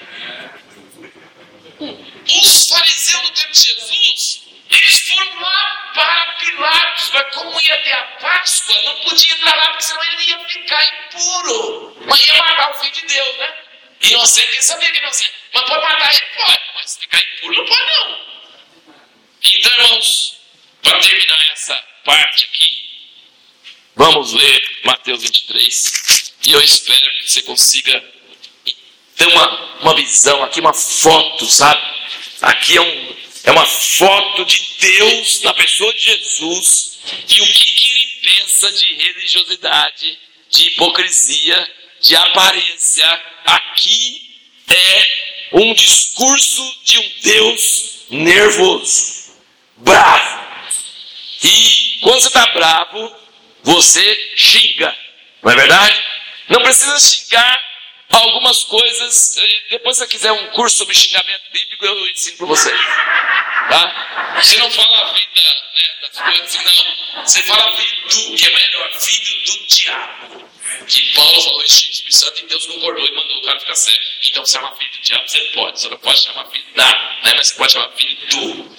Speaker 1: Os fariseus do tempo de Jesus, eles foram lá para Pilatos, mas como ia ter a Páscoa, não podia entrar lá, porque senão ele ia ficar impuro. Mas ia matar o Filho de Deus, né? Inocente, ele sabia que é inocente. Mas pode matar ele? Pode, mas ficar impuro não pode não. Então, irmãos, para terminar essa parte aqui, vamos ler Mateus 23, e eu espero que você consiga ter uma visão, aqui uma foto, sabe? Aqui é uma foto de Deus na pessoa de Jesus e o que ele pensa de religiosidade, de hipocrisia, de aparência. Aqui é um discurso de um Deus nervoso, bravo. E quando você está bravo, você xinga, não é verdade? Não precisa xingar algumas coisas. Depois, se você quiser um curso sobre xingamento bíblico, eu ensino para vocês. Tá? Você não fala a vida, né, das coisas, não. Você fala filho, que é melhor, filho do diabo. Que Paulo falou isso no Espírito Santo e Deus concordou e mandou o cara ficar sério. Então, se chama filho do diabo, você pode. Você não pode chamar filho da, né? Mas você pode chamar filho do.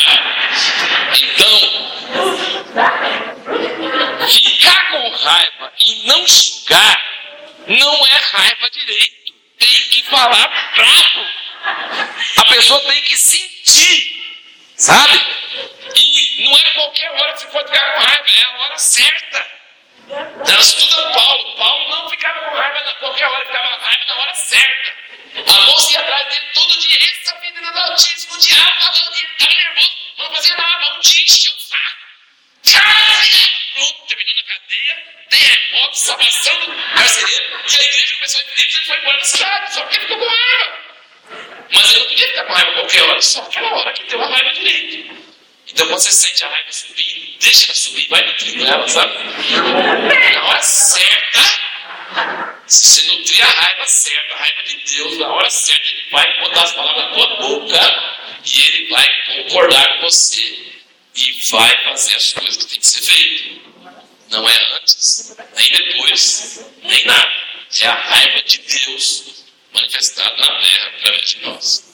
Speaker 1: Então, ficar com raiva e não xingar não é raiva direito. Tem que falar bravo. A pessoa tem que sentir, sabe? E não é qualquer hora que você pode ficar com raiva, é a hora certa. Então, estuda Paulo. Paulo não ficava com raiva carcereiro, e a igreja começou a impedir que ele foi embora da cidade, só porque ele ficou com raiva. Mas ele não podia ficar com raiva a qualquer hora, só aquela hora que deu a raiva direito. Então quando você sente a raiva subir, deixa ela subir, vai nutrindo ela, sabe? Na hora certa, se você nutrir a raiva certa, a raiva de Deus, na hora certa, ele vai botar as palavras na tua boca e ele vai concordar com você e vai fazer as coisas que tem que ser feitas. Não é antes, nem depois, nem nada. É a raiva de Deus manifestada na terra através de nós.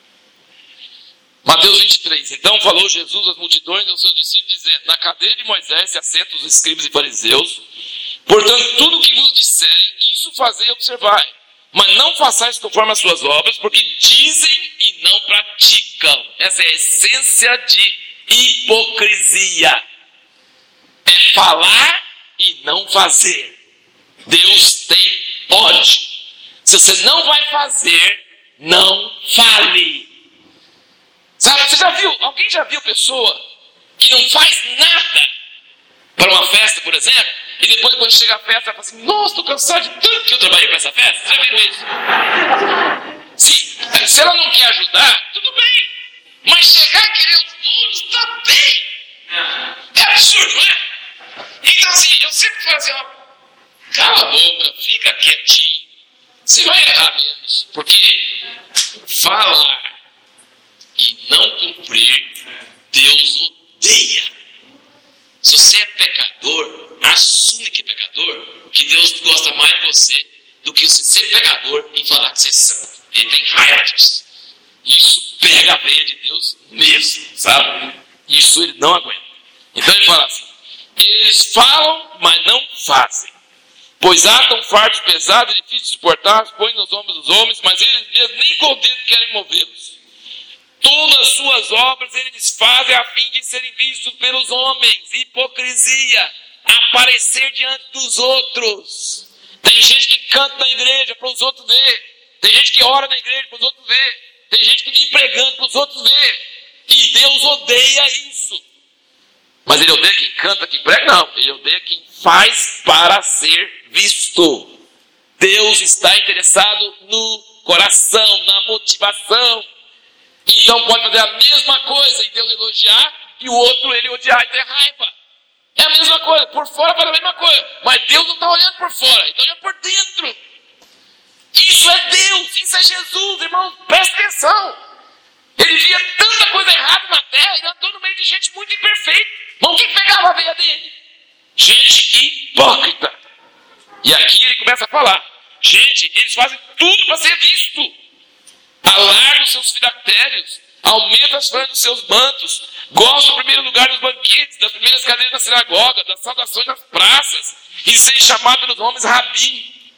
Speaker 1: Mateus 23. Então falou Jesus às multidões e aos seus discípulos, dizendo: na cadeira de Moisés se assentam os escribas e fariseus. Portanto, tudo o que vos disserem, isso fazei e observai. Mas não façais conforme as suas obras, porque dizem e não praticam. Essa é a essência de hipocrisia. É falar e não fazer. Deus tem pode. Se você não vai fazer, não fale. Sabe, você já viu? Alguém já viu pessoa que não faz nada para uma festa, por exemplo, e depois quando chega a festa, ela fala assim: nossa, estou cansado de tanto que eu trabalhei para essa festa? Você já viu isso? Se ela não quer ajudar, tudo bem. Mas chegar a querer os louros, está bem. É absurdo, não é? Então assim, eu sempre falo assim: ó, cala a boca, fica quietinho. Você vai errar menos, porque falar e não cumprir, Deus odeia. Se você é pecador, assume que é pecador, que Deus gosta mais de você do que você ser pecador e falar que você é santo. Ele tem raiva disso. Isso pega a veia de Deus mesmo, sabe? Isso ele não aguenta. Então ele fala assim: eles falam, mas não fazem. Pois atam fardos pesados e difíceis de suportar, põem nos ombros dos homens, mas eles mesmos nem com o dedo querem movê-los. Todas as suas obras eles fazem a fim de serem vistos pelos homens. Hipocrisia. Aparecer diante dos outros. Tem gente que canta na igreja para os outros ver. Tem gente que ora na igreja para os outros ver. Tem gente que vive pregando para os outros ver. E Deus odeia isso. Mas ele odeia quem canta, quem prega? Não. Ele odeia quem faz para ser visto. Deus está interessado no coração, na motivação. Então pode fazer a mesma coisa e Deus elogiar e o outro ele odiar e ter raiva. É a mesma coisa, por fora faz a mesma coisa. Mas Deus não está olhando por fora, ele está olhando por dentro. Isso é Deus, isso é Jesus, irmão, presta atenção. Ele via tanta coisa errada na terra e andou no meio de gente muito imperfeita. Mas o que pegava a veia dele? Gente hipócrita. E aqui ele começa a falar: gente, eles fazem tudo para ser visto. Alarga os seus filactérios, aumenta as franjas dos seus mantos, gosta do primeiro lugar nos banquetes, das primeiras cadeiras na sinagoga, das saudações nas praças, e de serem chamados pelos nomes Rabi.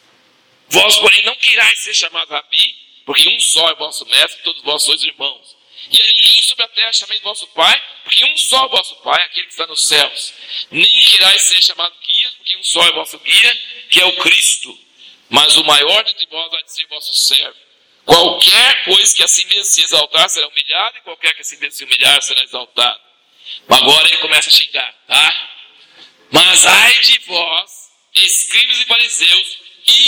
Speaker 1: Vós, porém, não querais ser chamados Rabi, porque um só é vosso mestre, todos vós sois irmãos. E a ninguém sobre a terra chameis vosso Pai, porque um só é vosso Pai, aquele que está nos céus. Nem querais ser chamados guias, porque um só é vosso guia, que é o Cristo. Mas o maior dentre vós há de ser vosso servo. Qualquer coisa que a si mesmo se exaltar será humilhado, e qualquer que a si mesmo se humilhar será exaltado. Agora ele começa a xingar, tá? Mas ai de vós, escribas e fariseus,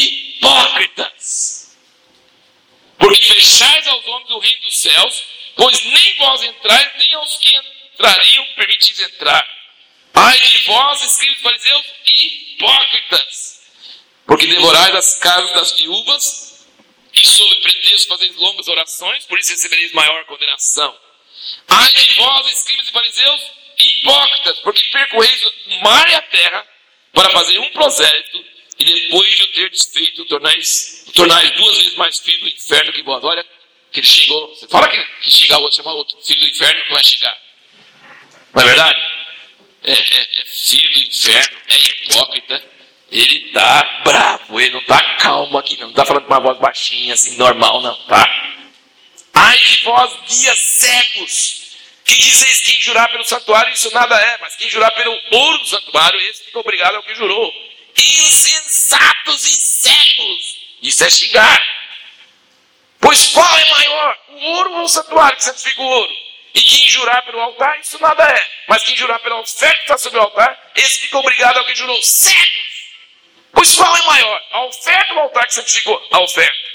Speaker 1: hipócritas! Porque fechais aos homens o reino dos céus, pois nem vós entrais, nem aos que entrariam permitis entrar. Ai de vós, escribas e fariseus, hipócritas! Porque devorais as casas das viúvas, e sob pretexto fazeis longas orações, por isso recebereis maior condenação. Ai de vós, escribas e fariseus, hipócritas, porque percorreis o mar e a terra para fazer um prosélito, e depois de o ter desfeito, tornais 2 vezes mais filho do inferno que vós. Olha, que ele xingou. Você fala que xingar o outro, chama o outro filho do inferno, não vai xingar. Não é verdade? É filho do inferno, é hipócrita. Ele está bravo, ele não está calmo aqui, não está falando com uma voz baixinha, assim, normal, não, tá? Ai de vós, guias cegos, que dizeis quem jurar pelo santuário, isso nada é, mas quem jurar pelo ouro do santuário, esse fica obrigado ao que jurou. Insensatos e cegos, isso é xingar. Pois qual é maior, o ouro ou o santuário que santifica o ouro? E quem jurar pelo altar, isso nada é, mas quem jurar pela oferta que está sobre o altar, esse fica obrigado ao que jurou. Cegos! Pois qual é melhor, a oferta ou o altar que santificou? A oferta.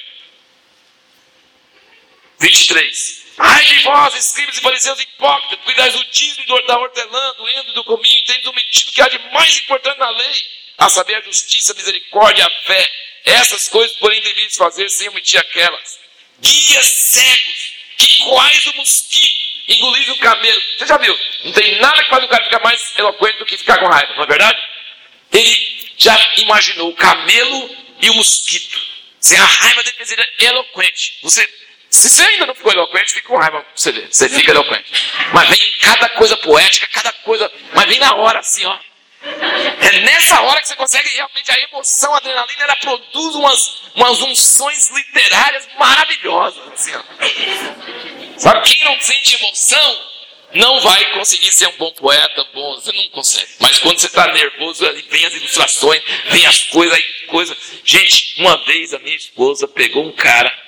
Speaker 1: 23. Ai de vós, escribas e fariseus hipócritas, cuidais do dízimo, da hortelã, do endo, do cominho, e tendes omitido o que há de mais importante na lei, a saber a justiça, a misericórdia, a fé. Essas coisas, porém, devias fazer sem omitir aquelas. Guias cegos, que coais o mosquito, engolis o camelo. Você já viu? Não tem nada que faz o cara ficar mais eloquente do que ficar com raiva, não é verdade? Ele já imaginou o camelo e o mosquito. Se a raiva dele quer dizer eloquente. Se você ainda não ficou eloquente, fica com raiva pra você ver. Você fica eloquente. Mas vem cada coisa poética, cada coisa. Mas vem na hora assim, ó. É nessa hora que você consegue realmente a emoção, a adrenalina, ela produz umas unções literárias maravilhosas. Assim, ó. Sabe, quem não sente emoção não vai conseguir ser um bom poeta, bom. Você não consegue. Mas quando você está nervoso, ali vem as ilustrações, vem as coisas. Gente, uma vez a minha esposa pegou um cara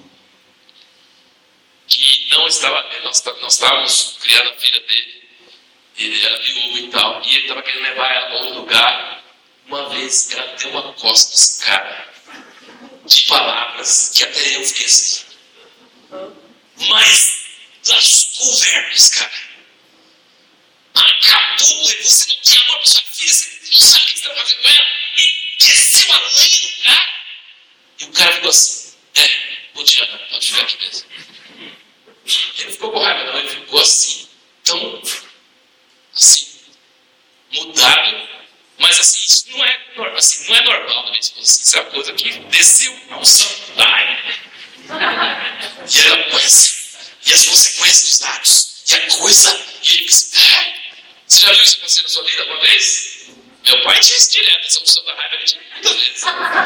Speaker 1: que não estava, nós estávamos criando a filha dele, ele era viúvo e tal, e ele estava querendo levar ela para outro lugar. Uma vez ela deu uma costa nesse cara, de palavras que até eu esqueci. Mas lascou o verbo desse cara. Acabou com ele. Você não tem amor para sua filha, você não sabe o que você está fazendo com ela, e desceu a lenha do cara. E o cara ficou assim: vou tirar, pode ficar aqui mesmo. Ele não ficou com raiva, não, ele ficou assim, tão assim, mudado. Mas assim, isso não é normal, assim, não é normal da minha esposa. Assim, isso é uma coisa que desceu a unção. E ela pensa, e as consequências dos atos, e a coisa, e ele pensa, você já viu isso acontecer na sua vida alguma vez? Meu pai tinha isso direto, essa unção da raiva ele tinha muitas vezes.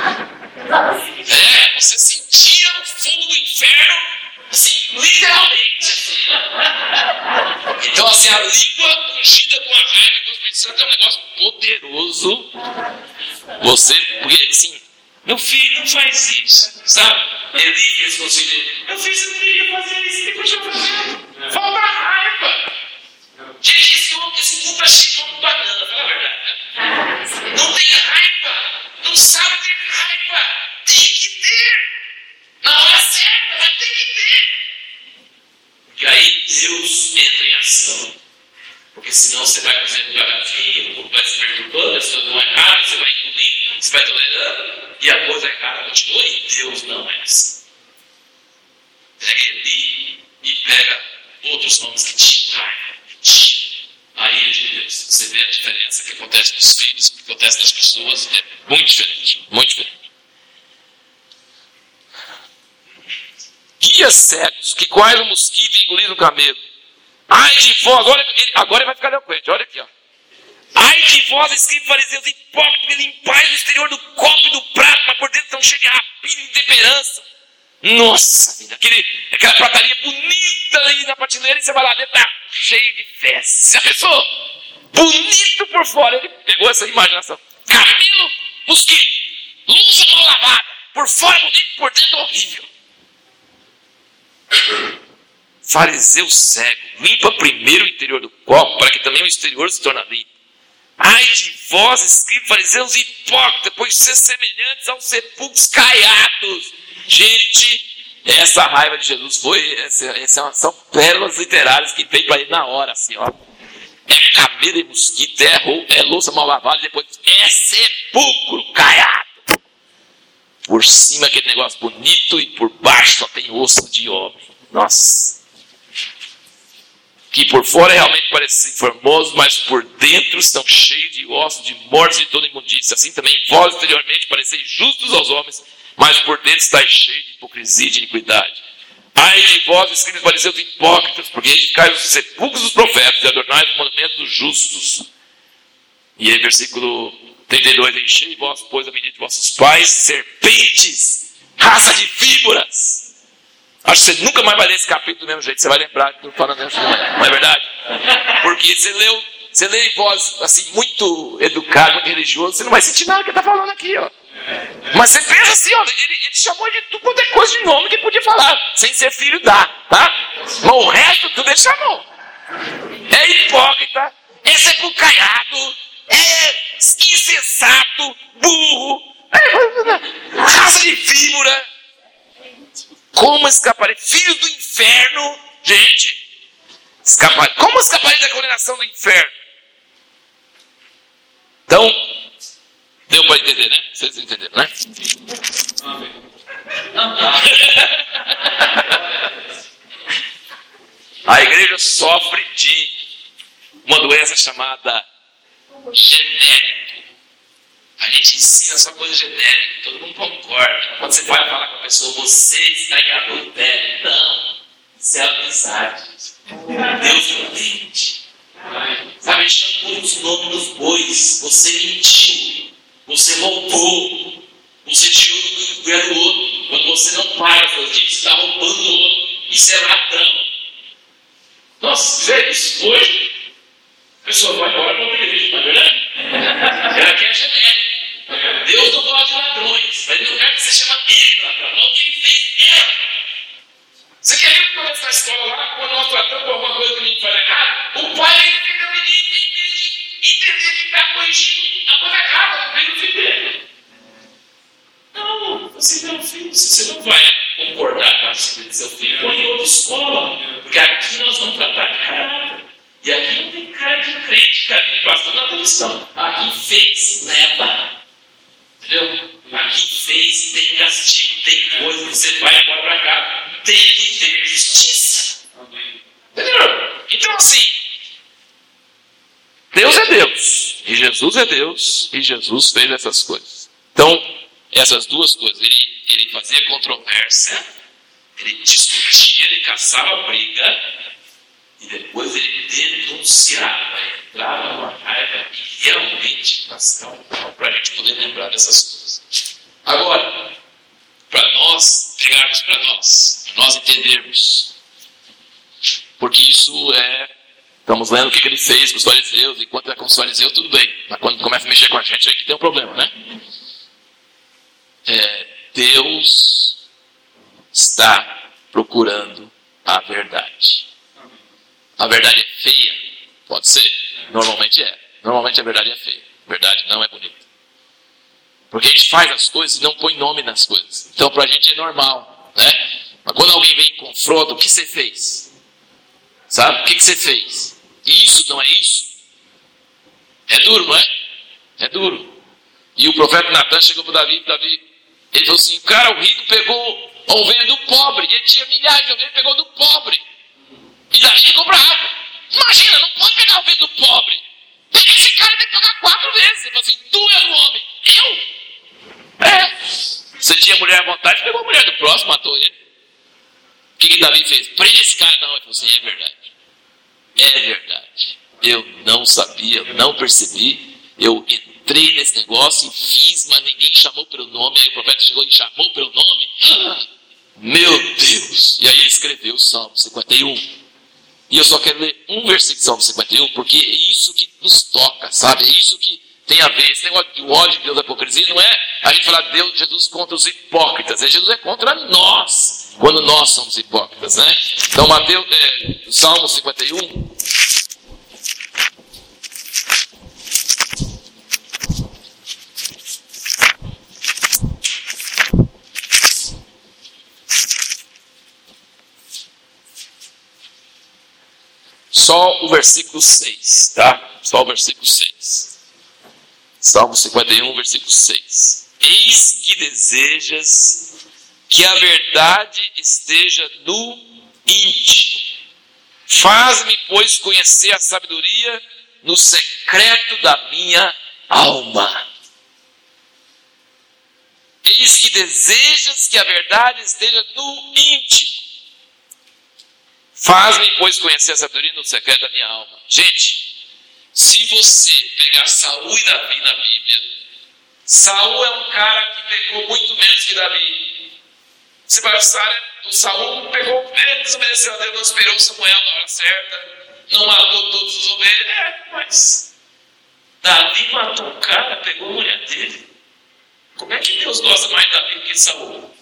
Speaker 1: Você sentia o fogo do inferno, assim, literalmente. Então, assim, a língua ungida com a raiva e com o Espírito Santo é um negócio poderoso. Porque, assim, meu filho não faz isso, sabe? Ele diz com o filho dele: meu filho, você não deveria fazer isso, ele continua fazendo. Falta raiva. Gente, esse mundo está cheio de banana, fala a verdade, né? Não tem raiva, não sabe ter raiva, tem que ter. Na hora certa, mas tem que ter. E aí Deus entra em ação. Porque senão você vai fazendo devagarinho, o corpo vai se perturbando, as coisas vão errado, você vai engolindo, você vai tolerando, e a coisa errada continua, e Deus não é assim. Pega Eli e pega outros nomes que tinham raiva, a ira de Deus. Você vê a diferença que acontece nos filhos, que acontece nas pessoas, é muito diferente, muito diferente. Guias cegos, que coais o mosquito e engolir o camelo. Ai de vós, olha, agora ele vai ficar eloquente, olha aqui, ó. Ai de vós, escribas, fariseus, hipócritas, que limpais o exterior do copo e do prato, mas por dentro estão cheios de rapina e intemperança. Nossa, aquela prataria bonita aí na prateleira, e você vai lá dentro, tá cheio de fezes. Já pensou? Bonito por fora, ele pegou essa imaginação. Camelo, mosquito, louça mal lavada, por fora bonito, por dentro horrível. Fariseu cego, limpa primeiro o interior do copo, para que também o exterior se torne limpo. Ai de vós, escribas, fariseus hipócritas, pois sois semelhantes aos sepulcros caiados. Gente, essa raiva de Jesus são pérolas literárias que veio para ele na hora, assim, ó. É camelo e mosquito, é louça mal lavada, e depois é sepulcro caiado. Por cima aquele negócio bonito e por baixo só tem osso de homem. Nossa. Que por fora realmente parecem formosos, mas por dentro estão cheios de ossos, de mortes e de toda imundícia. Assim também vós exteriormente pareceis justos aos homens, mas por dentro estáis cheios de hipocrisia e de iniquidade. Ai de vós, escribas, fariseus hipócritas, porque edificais os sepulcros dos profetas e adornais os monumentos dos justos. E aí, versículo 32, enchei vós, pois, a medida de vossos pais, serpentes, raça de víboras. Acho que você nunca mais vai ler esse capítulo do mesmo jeito, você vai lembrar que eu estou falando não é verdade? Porque você lê em voz assim, muito educado, muito religioso, você não vai sentir nada que ele está falando aqui, ó. Mas você pensa assim, ó, ele chamou de tudo quanto é coisa de nome que ele podia falar, sem ser filho da, tá? Mas o resto tudo ele chamou. É hipócrita, é sepulcaiado, é insensato, burro. escaparei da condenação do inferno. Então, deu para entender, né? Vocês entenderam, né? A igreja sofre de uma doença chamada genérico. A gente ensina só coisa genérica, todo mundo concorda. Quando você vai falar com a pessoa, você está em adultério. Não, isso é amizade. Deus entende. Sabe, chamando os nomes dos bois. Você mentiu, você roubou, você tirou do lugar do outro. Quando você não paga, você está roubando o outro. Isso é ladrão. Nossa, se é isso hoje, a pessoa vai embora para outra igreja, não é verdade? Ela quer genérico. Deus não gosta de ladrões, mas Ele não quer que você chame ele de ladrão, não quem fez ela. Você quer ver quando está na escola lá, quando nós tratamos com alguma coisa que o menino faz errado, o pai ainda defendeu o menino em vez de entender que está corrigindo a coisa errada no meio do filho dele. Não, você tem um filho, você não vai concordar com a atitude do seu filho, põe em outra escola, porque aqui nós vamos tratar de caráter. E aqui não tem cara de crente, cara de pastor, não, atenção. Aqui fez, leva. Entendeu? Aqui fez, tem castigo, tem coisa, você vai embora para cá. Tem que ter justiça. Entendeu? Então assim, Deus é Deus, e Jesus é Deus, e Jesus fez essas coisas. Então, essas duas coisas, ele fazia controvérsia, ele discutia, ele caçava briga, e depois ele denunciava, entrava numa raiva e realmente para a gente poder lembrar dessas coisas. Agora, para nós pegarmos para nós entendermos, porque isso estamos lendo o que ele fez com os fariseus, enquanto é com os fariseus tudo bem, mas quando começa a mexer com a gente aí que tem um problema, né? Deus está procurando a verdade. A verdade é feia? Pode ser. Normalmente é. Normalmente a verdade é feia. A verdade não é bonita. Porque a gente faz as coisas e não põe nome nas coisas. Então pra gente é normal, né? Mas quando alguém vem e confronta, o que você fez? Sabe? O que você fez? Isso não é isso? É duro, não é? É duro. E o profeta Natan chegou para Davi, ele falou assim, o rico pegou a ovelha do pobre, ele tinha milhares de ovelhas, pegou do pobre. E Davi ligou para água. Imagina, não pode pegar a ovelha do pobre. Esse cara tem que pagar 4 vezes. Ele falou assim, tu és o homem. Eu? Você tinha mulher à vontade, pegou a mulher do próximo, matou ele. O que Davi fez? Prende esse cara. Não, ele falou assim, é verdade. É verdade. Eu não sabia, eu não percebi. Eu entrei nesse negócio e fiz, mas ninguém chamou pelo nome. Aí o profeta chegou e chamou pelo nome. Meu Deus! E aí ele escreveu o Salmo 51. E eu só quero ler um versículo de Salmo 51, porque é isso que nos toca, sabe? É isso que tem a ver. Esse negócio de ódio de Deus da hipocrisia não é a gente falar de Deus, Jesus contra os hipócritas. Jesus é contra nós, quando nós somos hipócritas, né? Então, Salmo 51. Só o versículo 6, tá? Só o versículo 6. Salmo 51, versículo 6. Eis que desejas que a verdade esteja no íntimo. Faz-me, pois, conhecer a sabedoria no secreto da minha alma. Eis que desejas que a verdade esteja no íntimo. Faz-me, pois, conhecer a sabedoria no secreto da minha alma. Gente, se você pegar Saul e Davi na Bíblia, Saul é um cara que pecou muito menos que Davi. Você vai pensar, o Saul pegou, ele desobedeceu a Deus, não esperou Samuel na hora certa, não matou todos os ovelhas. Mas Davi matou um cara, pegou a mulher dele. Como é que Deus gosta mais de Davi que de Saul?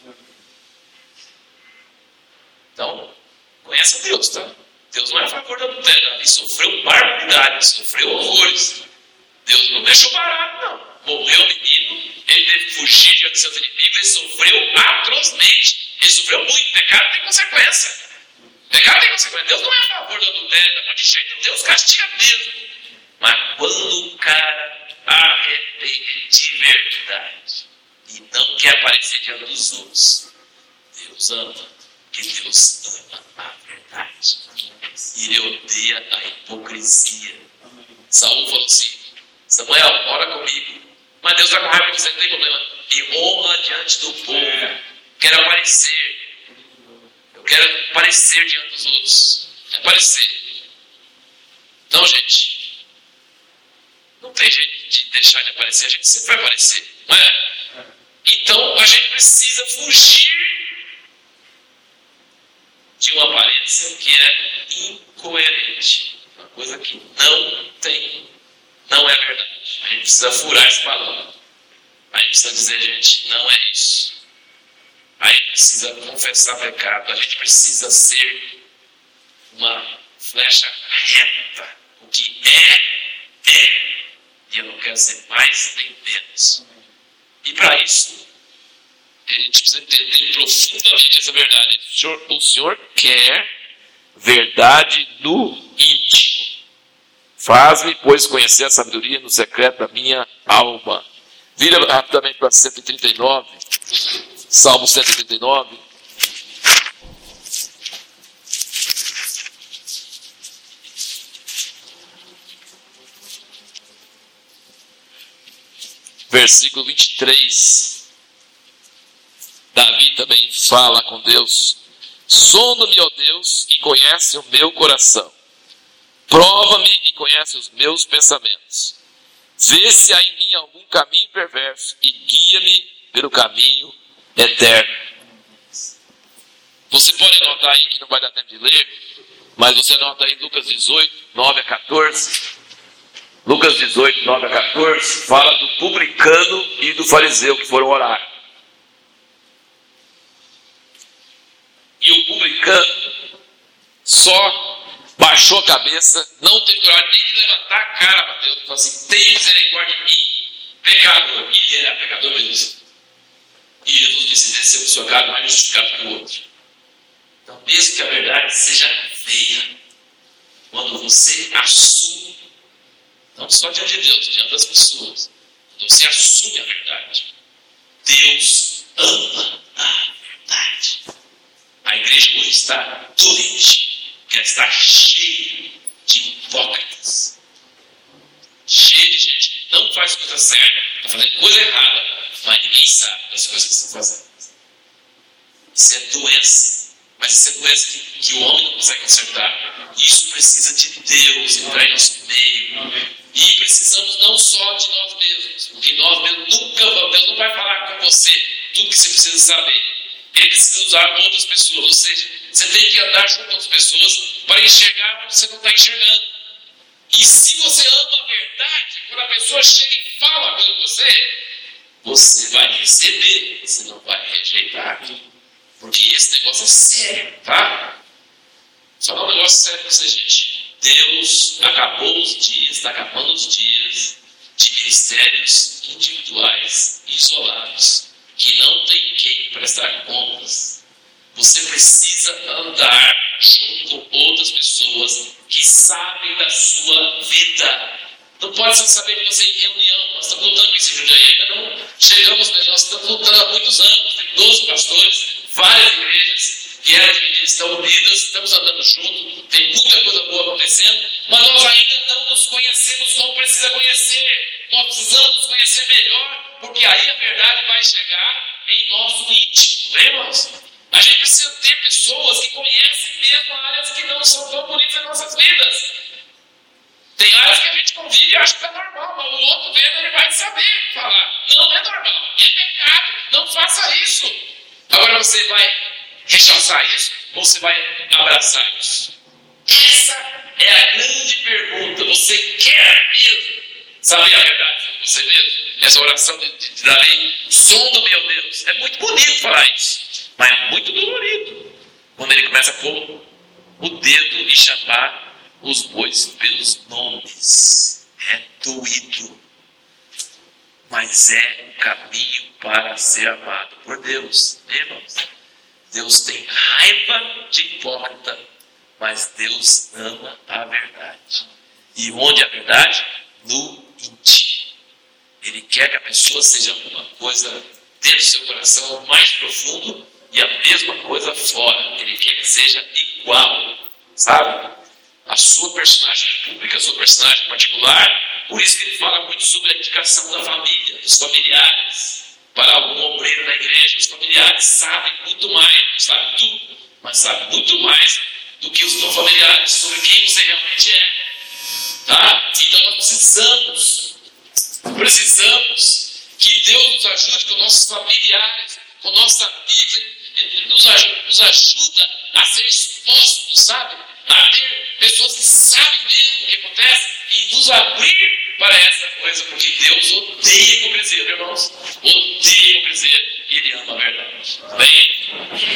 Speaker 1: Então, conhece a Deus, tá? Deus não é a favor da adultério. Davi sofreu barbaridade, sofreu horrores. Deus não deixou barato, não. Morreu o menino, ele teve que fugir diante de seus inimigos, ele sofreu atrozmente. Ele sofreu muito. Pecado tem consequência. pecado tem consequência. Deus não é a favor do adultério, da morte de jeito. Deus castiga mesmo. Mas quando o cara arrepende de verdade e não quer aparecer diante dos outros, Deus ama, porque Deus ama a verdade. E Ele odeia a hipocrisia. Saul falou assim: Samuel, ora comigo. Mas Deus está com raiva de você, não tem problema. Me honra diante do povo. Quero aparecer. Eu quero aparecer diante dos outros. Aparecer. Então, gente, não tem jeito de deixar de aparecer. A gente sempre vai aparecer, não é? Então, a gente precisa fugir de uma aparência que é incoerente. Uma coisa que não é verdade. A gente precisa furar esse balão. A gente precisa dizer, gente, não é isso. A gente precisa confessar pecado. A gente precisa ser uma flecha reta. O que é. E eu não quero ser mais nem menos. E para isso, a gente precisa entender profundamente essa verdade. O Senhor quer verdade no íntimo. Faz-me, pois, conhecer a sabedoria no secreto da minha alma. Vira rapidamente para 139. Salmo 139. Versículo 23. Davi também fala com Deus: sonda-me, ó Deus, e conhece o meu coração. Prova-me e conhece os meus pensamentos. Vê se há em mim algum caminho perverso e guia-me pelo caminho eterno. Você pode anotar aí, que não vai dar tempo de ler, mas você anota aí Lucas 18, 9 a 14. Lucas 18, 9 a 14, fala do publicano e do fariseu que foram orar. E o publicano só baixou a cabeça, não teve coragem nem de levantar a cara para Deus. Falou assim: tem misericórdia de mim, pecador. E ele era pecador mesmo. E Jesus disse: desceu para sua casa mais justificado que o outro. Então, mesmo que a verdade seja feia, quando você assume, não só diante de Deus, diante das pessoas, quando você assume a verdade, Deus ama a verdade. A igreja hoje está doente, porque ela está cheia de hipócritas, cheia de gente que não faz coisa certa, está fazendo coisa errada, mas ninguém sabe das coisas que estão fazendo. Isso é doença. Mas isso é doença que o homem não consegue consertar. Isso precisa de Deus entrar em nosso meio. E precisamos não só de nós mesmos, porque nós mesmos nunca vamos. Deus não vai falar com você tudo que você precisa saber. Ele precisa usar outras pessoas. Ou seja, você tem que andar junto com outras pessoas para enxergar onde você não está enxergando. E se você ama a verdade, quando a pessoa chega e fala uma coisa com você, você vai receber, você não vai rejeitar. Porque esse negócio é sério, tá? Só dá um negócio sério para você, gente. Deus acabou os dias, está acabando os dias de ministérios individuais, isolados, que não tem quem prestar contas. Você precisa andar junto com outras pessoas que sabem da sua vida. Não pode só saber de você em reunião. Nós estamos lutando com esse Jundiaí, ainda não chegamos, nós estamos lutando há muitos anos. Tem 12 pastores, várias igrejas que eram divididas, estão unidas, estamos andando juntos, tem muita coisa boa acontecendo, mas nós ainda não nos conhecemos como precisa conhecer. Nós precisamos nos conhecer melhor, porque aí a verdade vai chegar em nosso íntimo, irmãos? A gente precisa ter pessoas que conhecem mesmo áreas que não são tão bonitas em nossas vidas. Tem áreas que a gente convive e acha que é normal, mas o outro vendo, ele vai saber falar: não é normal, é pecado, não faça isso. Agora você vai rechaçar isso ou você vai abraçar isso? Essa é a grande pergunta. Você quer mesmo saber a verdade sobre você mesmo? Essa oração de Davi: sonda-me, meu Deus. É muito bonito falar isso, mas é muito dolorido quando ele começa a pôr o dedo e chamar os bois pelos nomes. É doído, mas é o caminho para ser amado por Deus, irmãos. Deus tem raiva de hipócrita, mas Deus ama a verdade. E onde a verdade? No íntimo. Ele quer que a pessoa seja uma coisa dentro do seu coração mais profundo e a mesma coisa fora. Ele quer que seja igual, sabe? A sua personagem pública, a sua personagem particular. Por isso que ele fala muito sobre a indicação da família, dos familiares, para algum obreiro da igreja. Os familiares sabem muito mais, não sabem tudo, mas sabem muito mais do que os não familiares sobre quem você realmente é. Tá? Então nós precisamos que Deus nos ajude com nossos familiares, com nossos amigos. Ele nos ajuda a ser expostos, sabe? A ter pessoas que sabem mesmo o que acontece e nos abrir para essa coisa, porque Deus odeia hipocrisia, irmãos. Odeia hipocrisia e Ele ama a verdade. Bem,